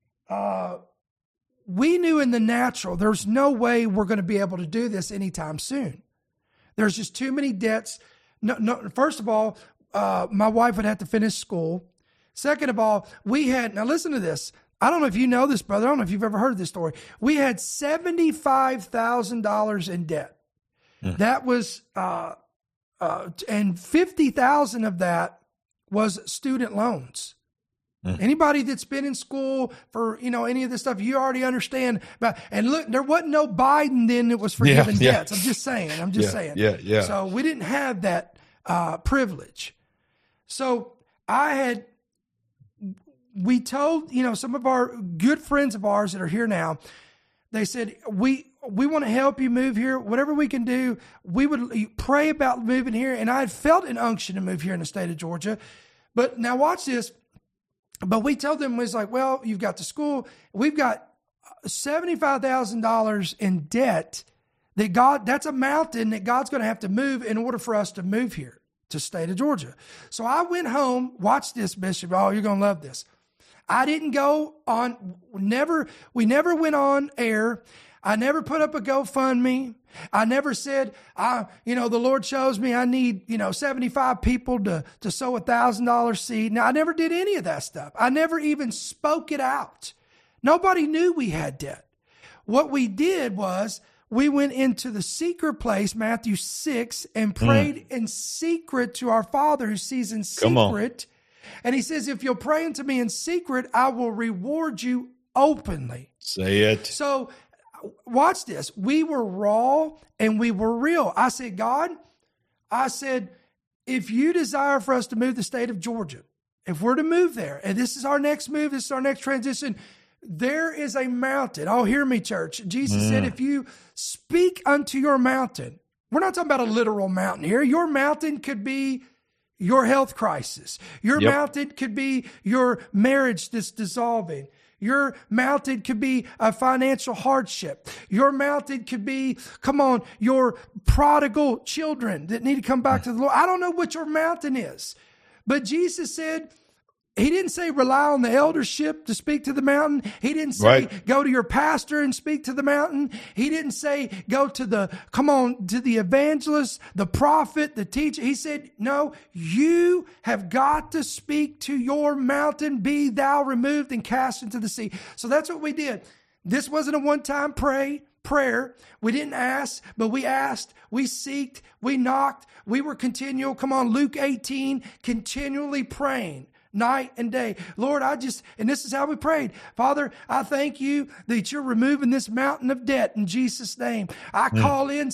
we knew in the natural, there's no way we're going to be able to do this anytime soon. There's just too many debts. No, first of all, my wife would have to finish school. Second of all, now listen to this. I don't know if you know this, brother. I don't know if you've ever heard this story. We had $75,000 in debt. That was, and $50,000 of that was student loans. Anybody that's been in school for, any of this stuff, you already understand about, and look, there wasn't no Biden then that was forgiving debts. I'm just saying. Yeah. So we didn't have that privilege. So we told, some of our good friends of ours that are here now, they said, we want to help you move here. Whatever we can do, we would pray about moving here. And I had felt an unction to move here in the state of Georgia. But now watch this. But we told them, was like, well, you've got the school. We've got $75,000 in debt that's a mountain that God's going to have to move in order for us to move here to the state of Georgia. So I went home, watch this, Bishop. Oh, you're going to love this. I didn't go on, we never went on air. I never put up a GoFundMe. I never said, the Lord shows me I need, 75 people to sow $1,000 seed. Now, I never did any of that stuff. I never even spoke it out. Nobody knew we had debt. What we did was we went into the secret place, Matthew 6, and prayed in secret to our Father who sees in secret. And he says, if you'll pray unto me in secret, I will reward you openly. Say it. So watch this. We were raw and we were real. I said, God, if you desire for us to move the state of Georgia, if we're to move there, and this is our next move, this is our next transition, there is a mountain. Oh, hear me, church. Jesus said, if you speak unto your mountain, we're not talking about a literal mountain here. Your mountain could be your health crisis. Your mountain could be your marriage that's dissolving. Your mountain could be a financial hardship. Your mountain could be, your prodigal children that need to come back to the Lord. I don't know what your mountain is, but Jesus said, he didn't say rely on the eldership to speak to the mountain. He didn't say go to your pastor and speak to the mountain. He didn't say go to the evangelist, the prophet, the teacher. He said, no, you have got to speak to your mountain, be thou removed and cast into the sea. So that's what we did. This wasn't a one-time prayer. We didn't ask, but we asked, we seeked, we knocked, we were continual. Luke 18, continually praying. Night and day. Lord, and this is how we prayed. Father, I thank you that you're removing this mountain of debt in Jesus' name. I call in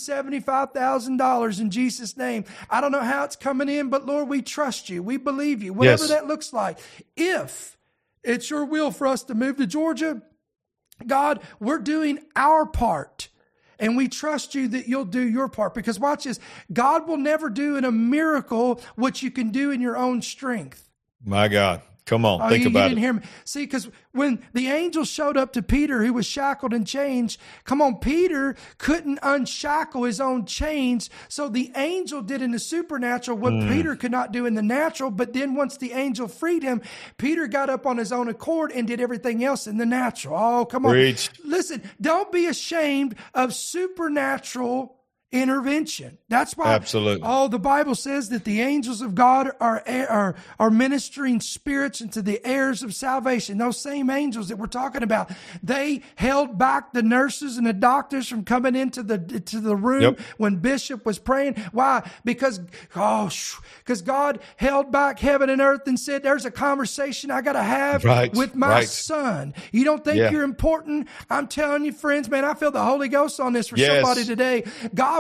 $75,000 in Jesus' name. I don't know how it's coming in, but Lord, we trust you. We believe you. Whatever that looks like. If it's your will for us to move to Georgia, God, we're doing our part. And we trust you that you'll do your part. Because watch this. God will never do in a miracle what you can do in your own strength. My God. Come on, think about it. You didn't hear me. See, because when the angel showed up to Peter, who was shackled and chained, Peter couldn't unshackle his own chains. So the angel did in the supernatural what Peter could not do in the natural. But then once the angel freed him, Peter got up on his own accord and did everything else in the natural. Oh, come on. Preach. Listen, don't be ashamed of supernatural intervention. That's why. Absolutely. Oh, the Bible says that the angels of God are ministering spirits into the heirs of salvation. Those same angels that we're talking about, they held back the nurses and the doctors from coming into the room when Bishop was praying. Why? Because God held back heaven and earth and said, "There's a conversation I got to have with my son." You don't think you're important? I'm telling you, friends, man, I feel the Holy Ghost on this for somebody today. God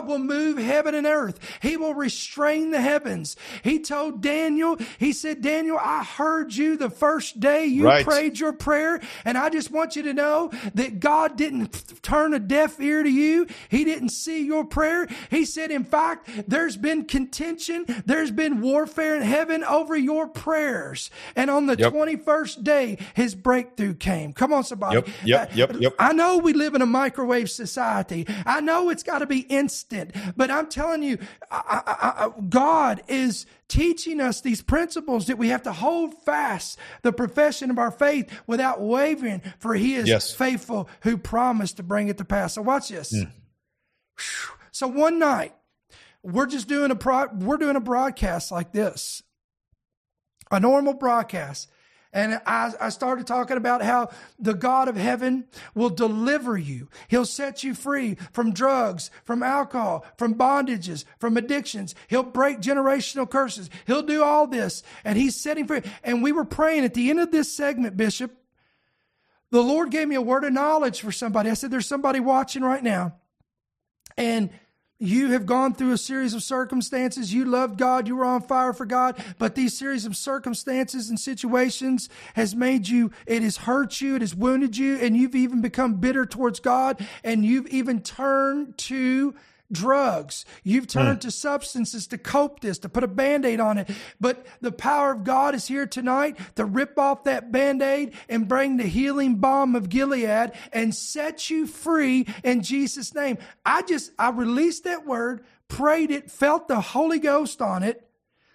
God will move heaven and earth. He will restrain the heavens. He told Daniel, he said, Daniel, I heard you the first day you prayed your prayer. And I just want you to know that God didn't turn a deaf ear to you. He didn't see your prayer. He said, in fact, there's been contention. There's been warfare in heaven over your prayers. And on the 21st day, his breakthrough came. Come on, somebody. Yep. I know we live in a microwave society. I know it's got to be instant, but I'm telling you, God is teaching us these principles that we have to hold fast the profession of our faith without wavering, for he is faithful who promised to bring it to pass. So watch this. So one night, we're doing a broadcast like this, a normal broadcast. And I started talking about how the God of heaven will deliver you. He'll set you free from drugs, from alcohol, from bondages, from addictions. He'll break generational curses. He'll do all this. And he's setting free. And we were praying at the end of this segment, Bishop. The Lord gave me a word of knowledge for somebody. I said, there's somebody watching right now. And you have gone through a series of circumstances. You loved God. You were on fire for God. But these series of circumstances and situations has made you, it has hurt you. It has wounded you. And you've even become bitter towards God. And you've even turned to drugs. You've turned to substances to cope this, to put a Band-Aid on it. But the power of God is here tonight to rip off that Band-Aid and bring the healing balm of Gilead and set you free in Jesus' name. I released that word, prayed it, felt the Holy Ghost on it.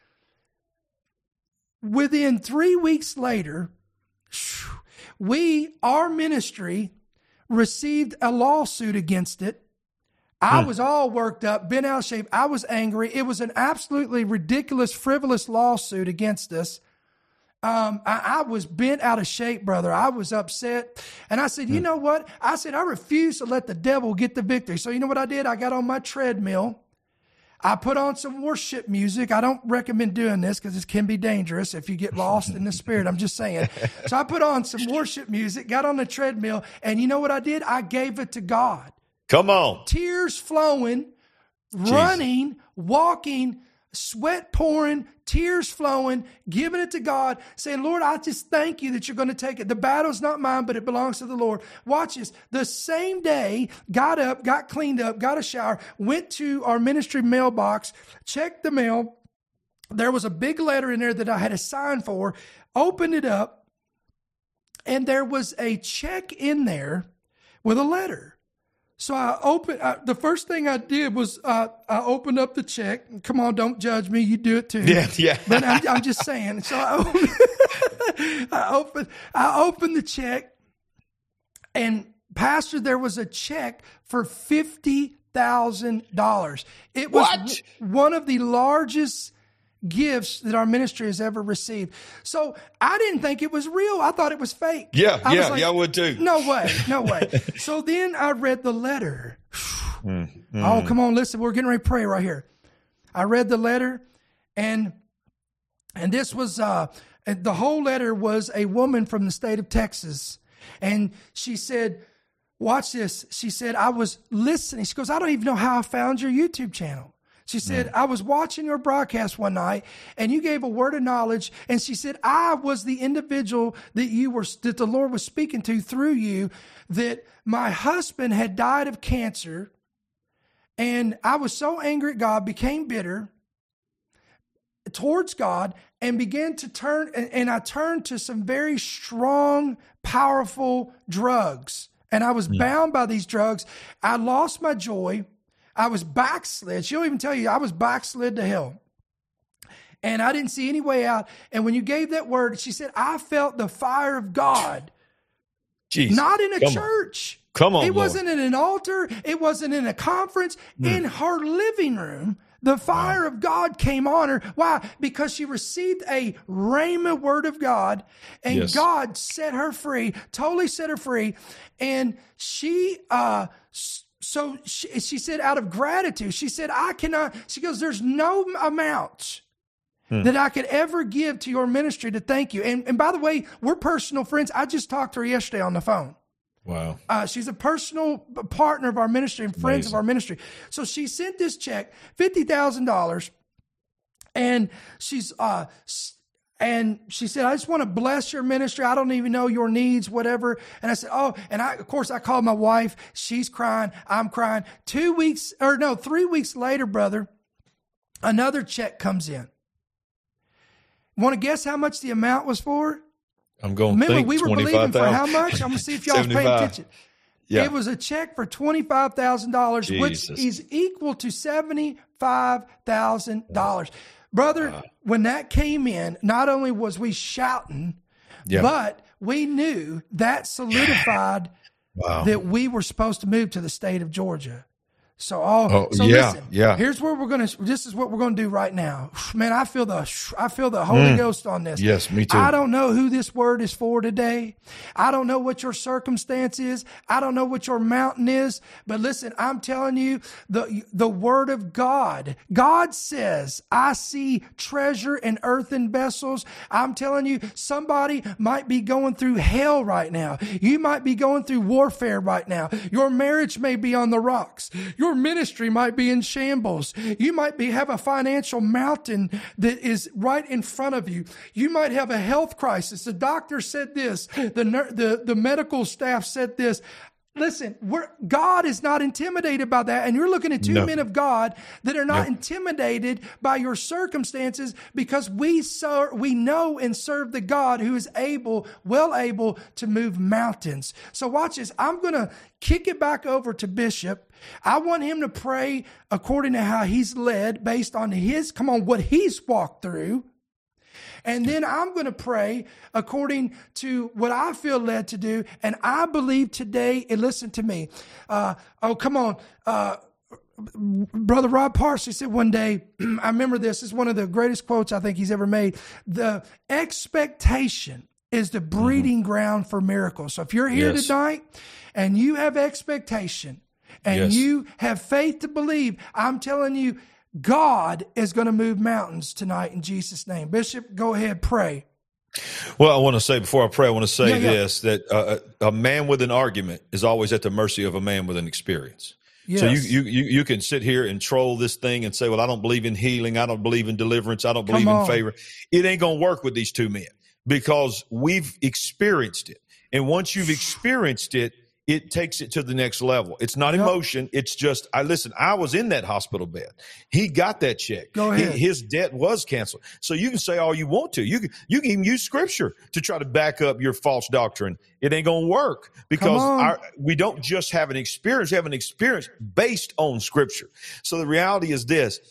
Within 3 weeks later, our ministry received a lawsuit against it. I was all worked up, bent out of shape. I was angry. It was an absolutely ridiculous, frivolous lawsuit against us. I was bent out of shape, brother. I was upset. And I said, you know what? I said, I refuse to let the devil get the victory. So you know what I did? I got on my treadmill. I put on some worship music. I don't recommend doing this because it can be dangerous if you get lost in the spirit. I'm just saying. So I put on some worship music, got on the treadmill, and you know what I did? I gave it to God. Come on. Tears flowing, running, walking, sweat pouring, tears flowing, giving it to God, saying, Lord, I just thank you that you're going to take it. The battle's not mine, but it belongs to the Lord. Watch this. The same day, got up, got cleaned up, got a shower, went to our ministry mailbox, checked the mail. There was a big letter in there that I had to sign for, opened it up, and there was a check in there with a letter. So the first thing I did was I opened up the check. Come on, don't judge me. You do it too. Yeah. But I'm just saying. So I opened the check, and Pastor, there was a check for $50,000. It was one of the largest gifts that our ministry has ever received. So I didn't think it was real. I thought it was fake. I would too. No way. So then I read the letter. Oh, come on, listen. We're getting ready to pray right here. I read the letter, and this was, the whole letter was a woman from the state of Texas. And she said, watch this. She said, I was listening. She goes, I don't even know how I found your YouTube channel. She said, I was watching your broadcast one night and you gave a word of knowledge. And she said, I was the individual that the Lord was speaking to through you, that my husband had died of cancer. And I was so angry at God, became bitter towards God, and began to turn. And I turned to some very strong, powerful drugs. And I was bound by these drugs. I lost my joy. I was backslid. She'll even tell you I was backslid to hell. And I didn't see any way out. And when you gave that word, she said, I felt the fire of God. Jeez. Not in a church. Come on, it wasn't in an altar. It wasn't in a conference. In her living room, the fire of God came on her. Why? Because she received a rhema word of God, and God set her free, totally set her free. And she said, out of gratitude, she said, she goes, there's no amount that I could ever give to your ministry to thank you. And by the way, we're personal friends. I just talked to her yesterday on the phone. Wow. She's a personal partner of our ministry and friends of our ministry. So she sent this check, $50,000, and she said, I just want to bless your ministry. I don't even know your needs, whatever. And I said, oh, and of course I called my wife. She's crying. I'm crying. 3 weeks later, brother, another check comes in. Want to guess how much the amount was for? I'm going to Remember, think we were believing for how much? I'm going to see if y'all was paying attention. Yeah. It was a check for $25,000, which is equal to $75,000. Brother, when that came in, not only was we shouting, but we knew that solidified that we were supposed to move to the state of Georgia. So, listen, here's where this is what we're going to do right now. Man, I feel the Holy Ghost on this. Yes, me too. I don't know who this word is for today. I don't know what your circumstance is. I don't know what your mountain is, but listen, I'm telling you the word of God. God says, I see treasure in earthen vessels. I'm telling you, somebody might be going through hell right now. You might be going through warfare right now. Your marriage may be on the rocks. Your ministry might be in shambles. You might have a financial mountain that is right in front of you. You might have a health crisis. The doctor said this. The medical staff said this. Listen, God is not intimidated by that. And you're looking at two men of God that are not intimidated by your circumstances, because we know and serve the God who is well able to move mountains. So watch this. I'm going to kick it back over to Bishop. I want him to pray according to how he's led, based on what he's walked through. And then I'm going to pray according to what I feel led to do. And I believe today, and listen to me. Brother Rob Parsley said one day, I remember this is one of the greatest quotes I think he's ever made. The expectation is the breeding ground for miracles. So if you're here tonight and you have expectation and you have faith to believe, I'm telling you, God is going to move mountains tonight in Jesus' name. Bishop, go ahead, pray. Well, I want to say, before I pray, I want to say this, that a man with an argument is always at the mercy of a man with an experience. Yes. So you can sit here and troll this thing and say, well, I don't believe in healing. I don't believe in deliverance. I don't believe in favor. It ain't going to work with these two men, because we've experienced it. And once you've experienced it, it takes it to the next level. It's not emotion. It's just, I was in that hospital bed. He got that check. Go ahead. His debt was canceled. So you can say all you want to. You can even use scripture to try to back up your false doctrine. It ain't going to work, because we don't just have an experience. We have an experience based on scripture. So the reality is this.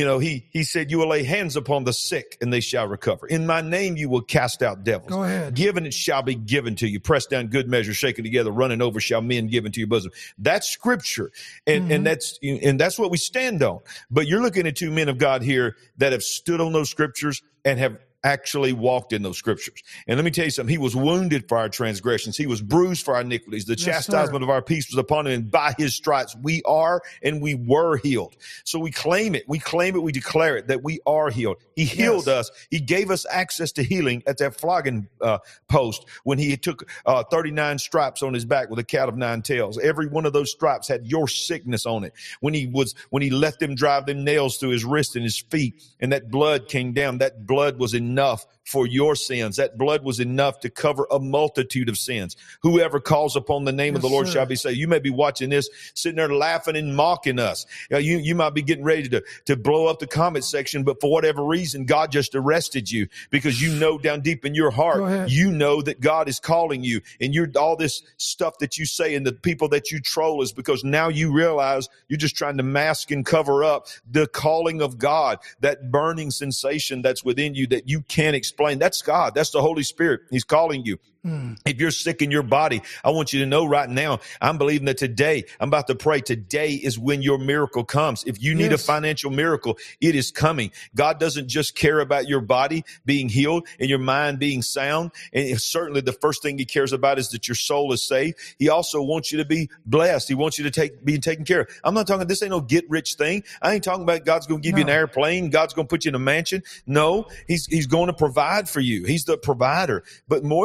He said, you will lay hands upon the sick and they shall recover. In my name, you will cast out devils. Go ahead. Given it shall be given to you. Pressed down, good measure, shaken together, running over shall men give into your bosom. That's scripture. And that's what we stand on. But you're looking at two men of God here that have stood on those scriptures and have actually walked in those scriptures. And let me tell you something. He was wounded for our transgressions. He was bruised for our iniquities. The chastisement of our peace was upon him, and by his stripes we are and we were healed. So we claim it. We declare it, that we are healed. He healed us. He gave us access to healing at that flogging post when he took 39 stripes on his back with a cat of 9 tails. Every one of those stripes had your sickness on it. When he let them drive them nails through his wrist and his feet, and that blood came down, that blood was enough for your sins. That blood was enough to cover a multitude of sins. Whoever calls upon the name of the Lord shall be saved. You may be watching this, sitting there laughing and mocking us. You might be getting ready to blow up the comment section, but for whatever reason, God just arrested you, because you know down deep in your heart, you know that God is calling you, and all this stuff that you say and the people that you troll is because now you realize you're just trying to mask and cover up the calling of God, that burning sensation that's within you that you can't explain. That's God. That's the Holy Spirit. He's calling you. If you're sick in your body, I want you to know right now, I'm believing that today, I'm about to pray, today is when your miracle comes. If you need a financial miracle, it is coming. God doesn't just care about your body being healed and your mind being sound. And certainly the first thing he cares about is that your soul is saved. He also wants you to be blessed. He wants you to be taken care of. I'm not talking, this ain't no get rich thing. I ain't talking about God's going to give you an airplane. God's going to put you in a mansion. No, he's going to provide for you. He's the provider. But more than that,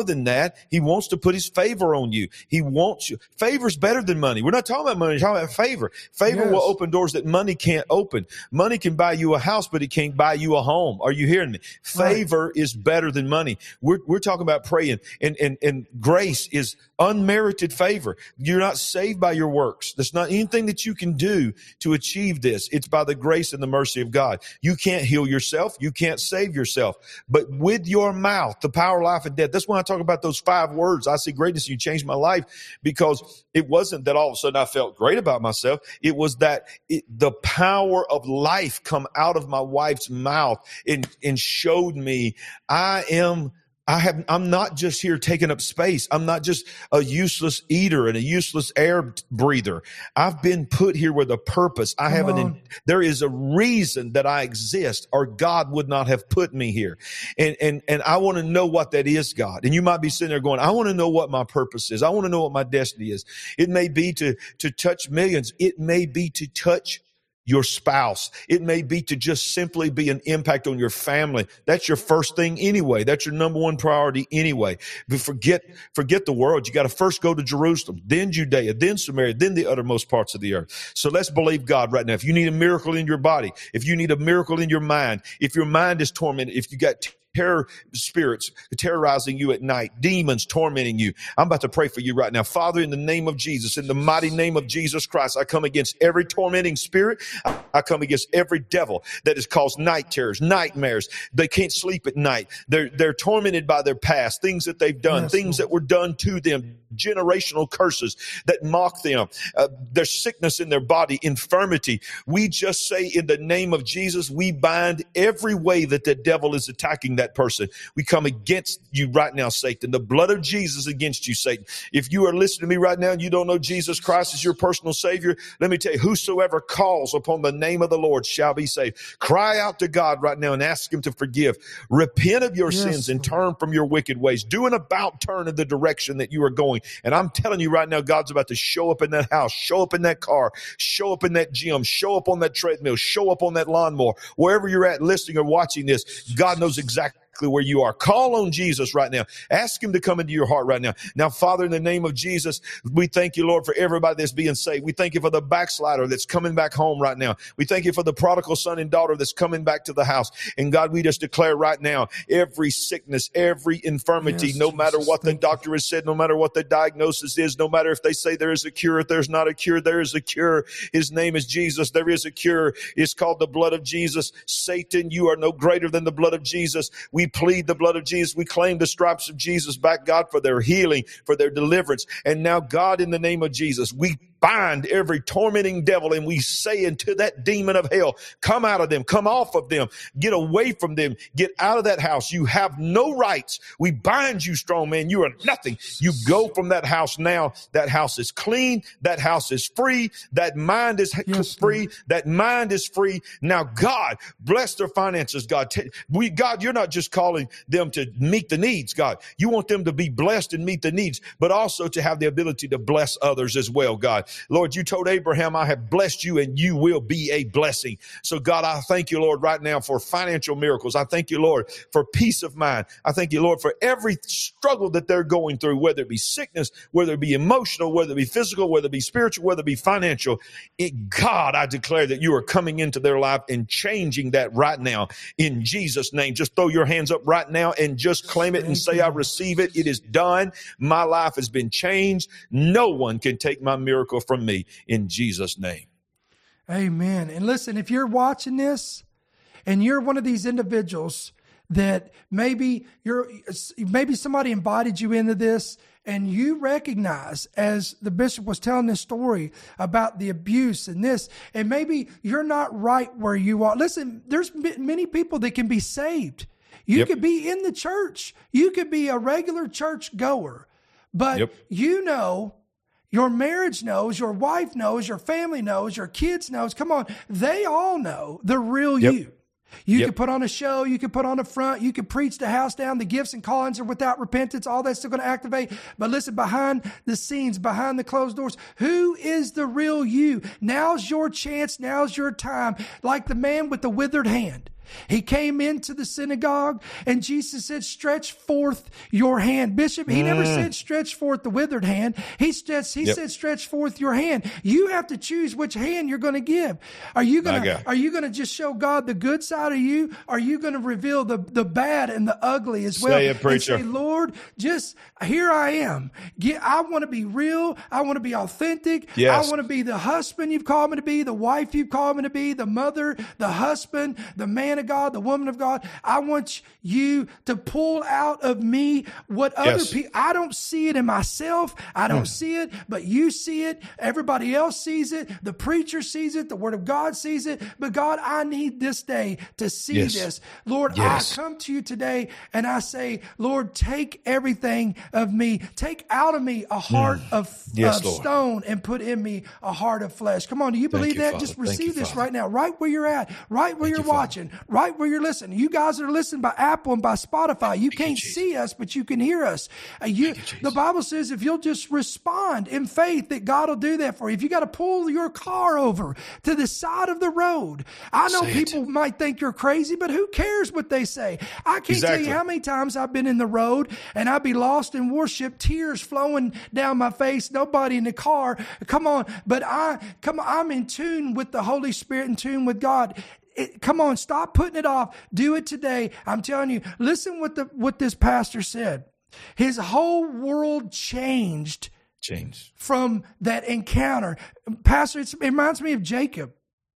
that. He wants to put his favor on you. He wants you. Favor's better than money. We're not talking about money. We're talking about favor. Favor will open doors that money can't open. Money can buy you a house, but it can't buy you a home. Are you hearing me? Favor is better than money. We're talking about praying, and grace is unmerited favor. You're not saved by your works. There's not anything that you can do to achieve this. It's by the grace and the mercy of God. You can't heal yourself. You can't save yourself. But with your mouth, the power of life and death. That's when I talk about those 5 words. I see greatness. You changed my life, because it wasn't that all of a sudden I felt great about myself. It was that the power of life come out of my wife's mouth and showed me I'm not just here taking up space. I'm not just a useless eater and a useless air breather. I've been put here with a purpose. There is a reason that I exist, or God would not have put me here. And I want to know what that is, God. And you might be sitting there going, I want to know what my purpose is. I want to know what my destiny is. It may be to touch millions. It may be to touch your spouse. It may be to just simply be an impact on your family. That's your first thing anyway. That's your number one priority anyway. But forget the world. You got to first go to Jerusalem, then Judea, then Samaria, then the uttermost parts of the earth. So let's believe God right now. If you need a miracle in your body, if you need a miracle in your mind, if your mind is tormented, if you got terror spirits terrorizing you at night, demons tormenting you, I'm about to pray for you right now. Father, in the name of Jesus, in the mighty name of Jesus Christ, I come against every tormenting spirit. I come against every devil that has caused night terrors, nightmares. They can't sleep at night. They're tormented by their past, things that they've done, things that were done to them, generational curses that mock them, their sickness in their body, infirmity. We just say in the name of Jesus, we bind every way that the devil is attacking that person. We come against you right now, Satan. The blood of Jesus against you, Satan. If you are listening to me right now and you don't know Jesus Christ as your personal Savior, let me tell you, whosoever calls upon the name of the Lord shall be saved. Cry out to God right now and ask him to forgive. Repent of your sins and turn from your wicked ways. Do an about turn in the direction that you are going. And I'm telling you right now, God's about to show up in that house, show up in that car, show up in that gym, show up on that treadmill, show up on that lawnmower. Wherever you're at listening or watching this, God knows exactly where you are. Call on Jesus right now. Ask him to come into your heart right now. Now, Father, in the name of Jesus, we thank you, Lord, for everybody that's being saved. We thank you for the backslider that's coming back home right now. We thank you for the prodigal son and daughter that's coming back to the house. And God, we just declare right now, every sickness, every infirmity, no matter what the doctor has said, no matter what the diagnosis is, no matter if they say there is a cure, if there's not a cure, there is a cure. His name is Jesus. There is a cure. It's called the blood of Jesus. Satan, you are no greater than the blood of Jesus. We plead the blood of Jesus. We claim the stripes of Jesus back, God, for their healing, for their deliverance. And now, God, in the name of Jesus, we bind every tormenting devil, and we say into that demon of hell, come out of them, come off of them, get away from them, get out of that house. You have no rights. We bind you, strong man. You are nothing. You go from that house now. That house is clean. That house is free. That mind is free. That mind is free. Now, God, bless their finances, God. God, you're not just calling them to meet the needs, God. You want them to be blessed and meet the needs, but also to have the ability to bless others as well, God. Lord, you told Abraham, I have blessed you and you will be a blessing. So God, I thank you, Lord, right now for financial miracles. I thank you, Lord, for peace of mind. I thank you, Lord, for every struggle that they're going through, whether it be sickness, whether it be emotional, whether it be physical, whether it be spiritual, whether it be financial. God, I declare that you are coming into their life and changing that right now in Jesus' name. Just throw your hands up right now and just claim it and say, I receive it. It is done. My life has been changed. No one can take my miracle from me in Jesus' name. Amen. And listen, if you're watching this and you're one of these individuals that maybe somebody invited you into this, and you recognize, as the bishop was telling this story about the abuse and this, and maybe you're not right where you are. Listen, there's many people that can be saved. You could be in the church. You could be a regular church goer, but you know, your marriage knows, your wife knows, your family knows, your kids knows. Come on. They all know the real you. You can put on a show, you can put on a front, you can preach the house down, the gifts and callings are without repentance, all that's still going to activate. But listen, behind the scenes, behind the closed doors, who is the real you? Now's your chance, now's your time. Like the man with the withered hand. He came into the synagogue and Jesus said, stretch forth your hand. Bishop, he never said stretch forth the withered hand. He said stretch forth your hand. You have to choose which hand you're going to give. Are you going to just show God the good side of you? Are you going to reveal the bad and the ugly as well? Say it, preacher. And say, Lord, just here I am. I want to be real. I want to be authentic. Yes. I want to be the husband you've called me to be, the wife you've called me to be, the mother, the husband, the man of God, the woman of God. I want you to pull out of me what other people, I don't see it in myself. I don't see it, but you see it. Everybody else sees it. The preacher sees it. The word of God sees it. But God, I need this day to see this. Lord, I come to you today and I say, Lord, take everything of me. Take out of me a heart of stone and put in me a heart of flesh. Come on, do you believe that? Father. Just receive this right now, right where you're at, right where you're watching, right where you're listening. You guys that are listening by Apple and by Spotify, you can't see us, but you can hear us. The Bible says if you'll just respond in faith that God will do that for you. If you got to pull your car over to the side of the road, I know people might think you're crazy, but who cares what they say? I can't tell you how many times I've been in the road and I'd be lost in worship, tears flowing down my face, nobody in the car. Come on, but I'm in tune with the Holy Spirit, in tune with God. Come on, stop putting it off. Do it today. I'm telling you, listen what this pastor said. His whole world changed from that encounter. Pastor, it reminds me of Jacob.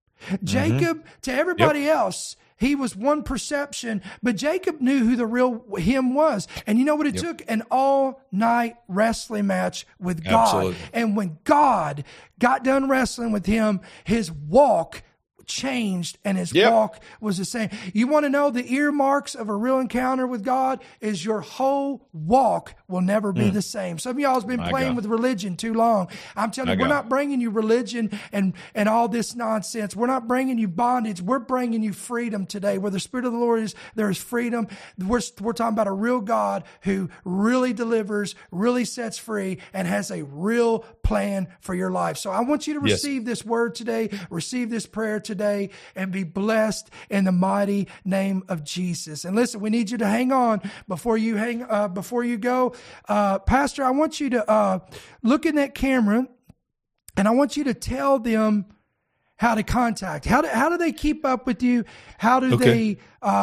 Jacob, to everybody else, he was one perception, but Jacob knew who the real him was. And you know what it took? An all-night wrestling match with God. Absolutely. And when God got done wrestling with him, his walk changed and his walk was the same. You want to know the earmarks of a real encounter with God is your whole walk will never be the same. Some of y'all has been playing with religion too long. I'm telling you, we're not bringing you religion and all this nonsense. We're not bringing you bondage. We're bringing you freedom today. Where the Spirit of the Lord is, there is freedom. We're talking about a real God who really delivers, really sets free, and has a real plan for your life. So I want you to receive this word today, receive this prayer today, and be blessed in the mighty name of Jesus. And listen, we need you to hang on before you go. Pastor, I want you to look in that camera, and I want you to tell them how to contact. How do they keep up with you? How do they,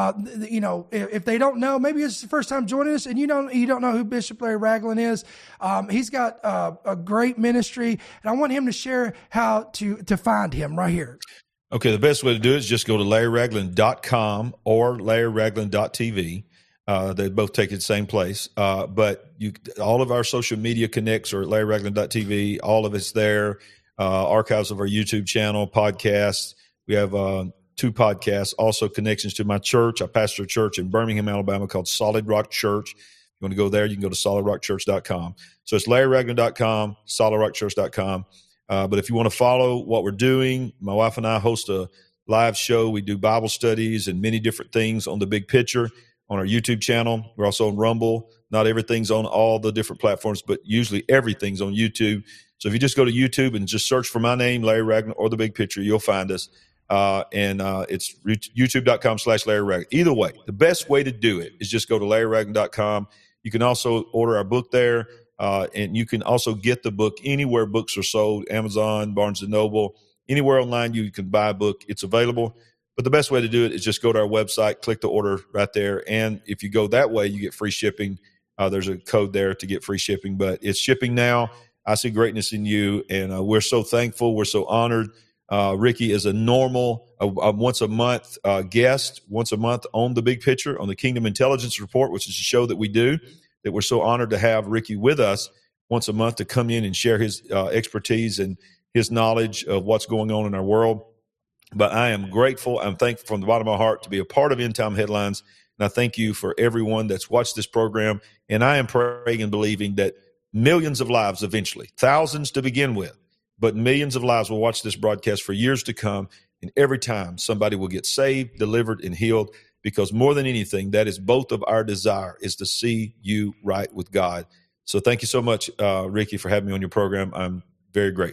if they don't know, maybe it's the first time joining us and you don't know who Bishop Larry Ragland is. He's got a great ministry, and I want him to share how to find him right here. Okay, the best way to do it is just go to LarryRagland.com or LarryRagland.tv. They both take it the same place. But all of our social media connects are at LarryRagland.tv. All of it's there. Archives of our YouTube channel, podcasts. We have 2 podcasts, also connections to my church. I pastor a church in Birmingham, Alabama called Solid Rock Church. If you want to go there, you can go to solidrockchurch.com. So it's LarryRagland.com, solidrockchurch.com. But if you want to follow what we're doing, my wife and I host a live show. We do Bible studies and many different things on The Big Picture on our YouTube channel. We're also on Rumble. Not everything's on all the different platforms, but usually everything's on YouTube. So if you just go to YouTube and just search for my name, Larry Ragland, or The Big Picture, you'll find us. It's youtube.com/Larry Ragland. Either way, the best way to do it is just go to LarryRagland.com. You can also order our book there. And you can also get the book anywhere books are sold, Amazon, Barnes & Noble, anywhere online you can buy a book. It's available. But the best way to do it is just go to our website, click the order right there. And if you go that way, you get free shipping. There's a code there to get free shipping, but it's shipping now. I see greatness in you, and we're so thankful. We're so honored. Ricky is a normal, once a month guest, once a month on The Big Picture, on the Kingdom Intelligence Report, which is a show that we do, that we're so honored to have Ricky with us once a month to come in and share his expertise and his knowledge of what's going on in our world. But I am grateful. I'm thankful from the bottom of my heart to be a part of End Time Headlines. And I thank you for everyone that's watched this program. And I am praying and believing that millions of lives eventually, thousands to begin with, but millions of lives will watch this broadcast for years to come. And every time somebody will get saved, delivered, and healed, because more than anything, that is both of our desire, is to see you right with God. So thank you so much, Ricky, for having me on your program. I'm very grateful.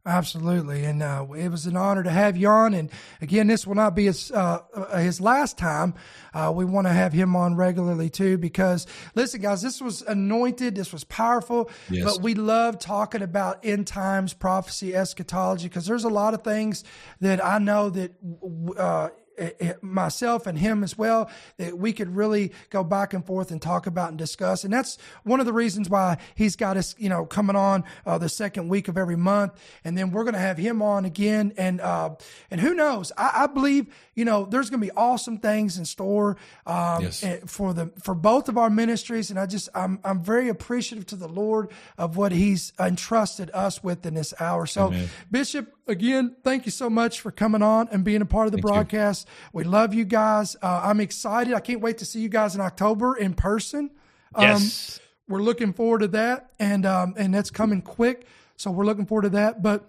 Absolutely, and it was an honor to have you on. And again, this will not be his last time. We want to have him on regularly too, because listen, guys, this was anointed, this was powerful. Yes. But we love talking about end times, prophecy, eschatology, because there's a lot of things that I know that myself and him as well, that we could really go back and forth and talk about and discuss. And that's one of the reasons why he's got us, coming on the second week of every month. And then we're going to have him on again. And who knows, I believe, there's going to be awesome things in store, Yes. for both of our ministries. And I'm very appreciative to the Lord of what he's entrusted us with in this hour. So Amen. Bishop, again, thank you so much for coming on and being a part of the broadcast. We love you guys. I'm excited. I can't wait to see you guys in October in person. Yes. We're looking forward to that, and that's coming quick. So we're looking forward to that. But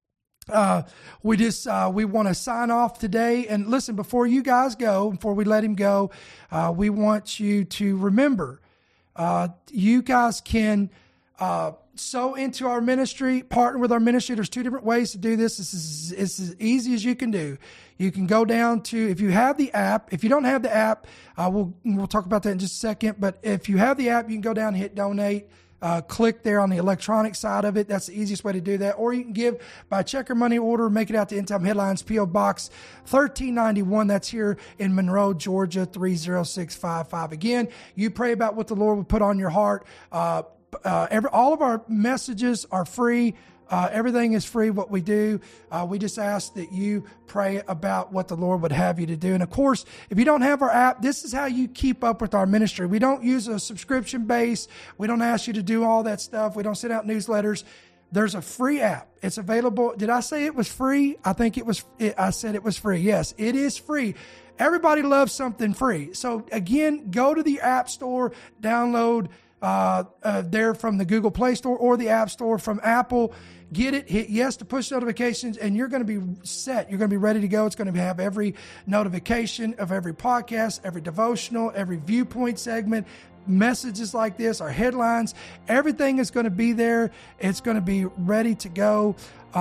we want to sign off today. And listen, before you guys go, before we let him go, we want you to remember, you guys can sow into our ministry, partner with our ministry. There's 2 different ways to do this. It's as easy as you can do. You can go down to, if you have the app. If you don't have the app, we'll talk about that in just a second. But if you have the app, you can go down and hit donate. Click there on the electronic side of it. That's the easiest way to do that. Or you can give by check or money order, make it out to End Time Headlines, P.O. Box 1391. That's here in Monroe, Georgia, 30655. Again, you pray about what the Lord will put on your heart. All of our messages are free. Everything is free, what we do. We just ask that you pray about what the Lord would have you to do. And of course, if you don't have our app, this is how you keep up with our ministry. We don't use a subscription base. We don't ask you to do all that stuff. We don't send out newsletters. There's a free app. It's available. Did I say it was free? I said it was free. Yes, it is free. Everybody loves something free. So again, go to the App Store, download there from the Google Play Store or the App Store from Apple. Get it, hit yes to push notifications, and you're going to be set. You're going to be ready to go. It's going to have every notification of every podcast, every devotional, every viewpoint segment, messages like this, our headlines. Everything is going to be there. It's going to be ready to go.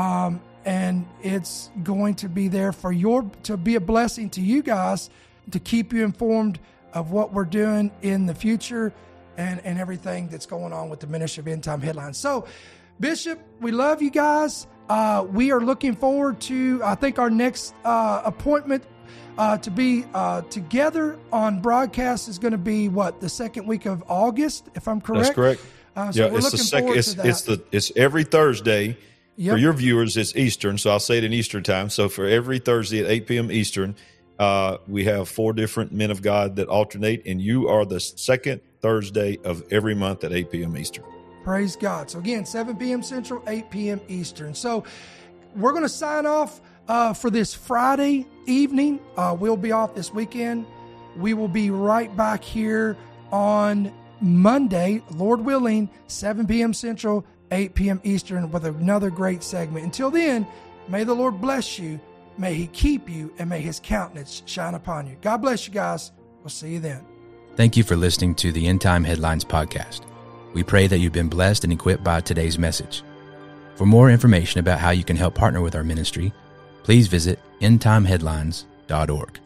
And it's going to be there to be a blessing to you guys, to keep you informed of what we're doing in the future and everything that's going on with the ministry of End Time Headlines. So, Bishop, we love you guys. We are looking forward to, I think, our next appointment to be together on broadcast is going to be the second week of August, if I'm correct. That's correct. So we're looking forward to that. It's every Thursday. Yep. For your viewers, it's Eastern, so I'll say it in Eastern time. So for every Thursday at 8 p.m. Eastern, we have 4 different men of God that alternate, and you are the second Thursday of every month at 8 p.m. Eastern. Praise God. So again, 7 p.m. Central, 8 p.m. Eastern. So we're going to sign off for this Friday evening. We'll be off this weekend. We will be right back here on Monday, Lord willing, 7 p.m. Central, 8 p.m. Eastern, with another great segment. Until then, may the Lord bless you, may He keep you, and may His countenance shine upon you. God bless you guys. We'll see you then. Thank you for listening to the End Time Headlines podcast. We pray that you've been blessed and equipped by today's message. For more information about how you can help partner with our ministry, please visit endtimeheadlines.org.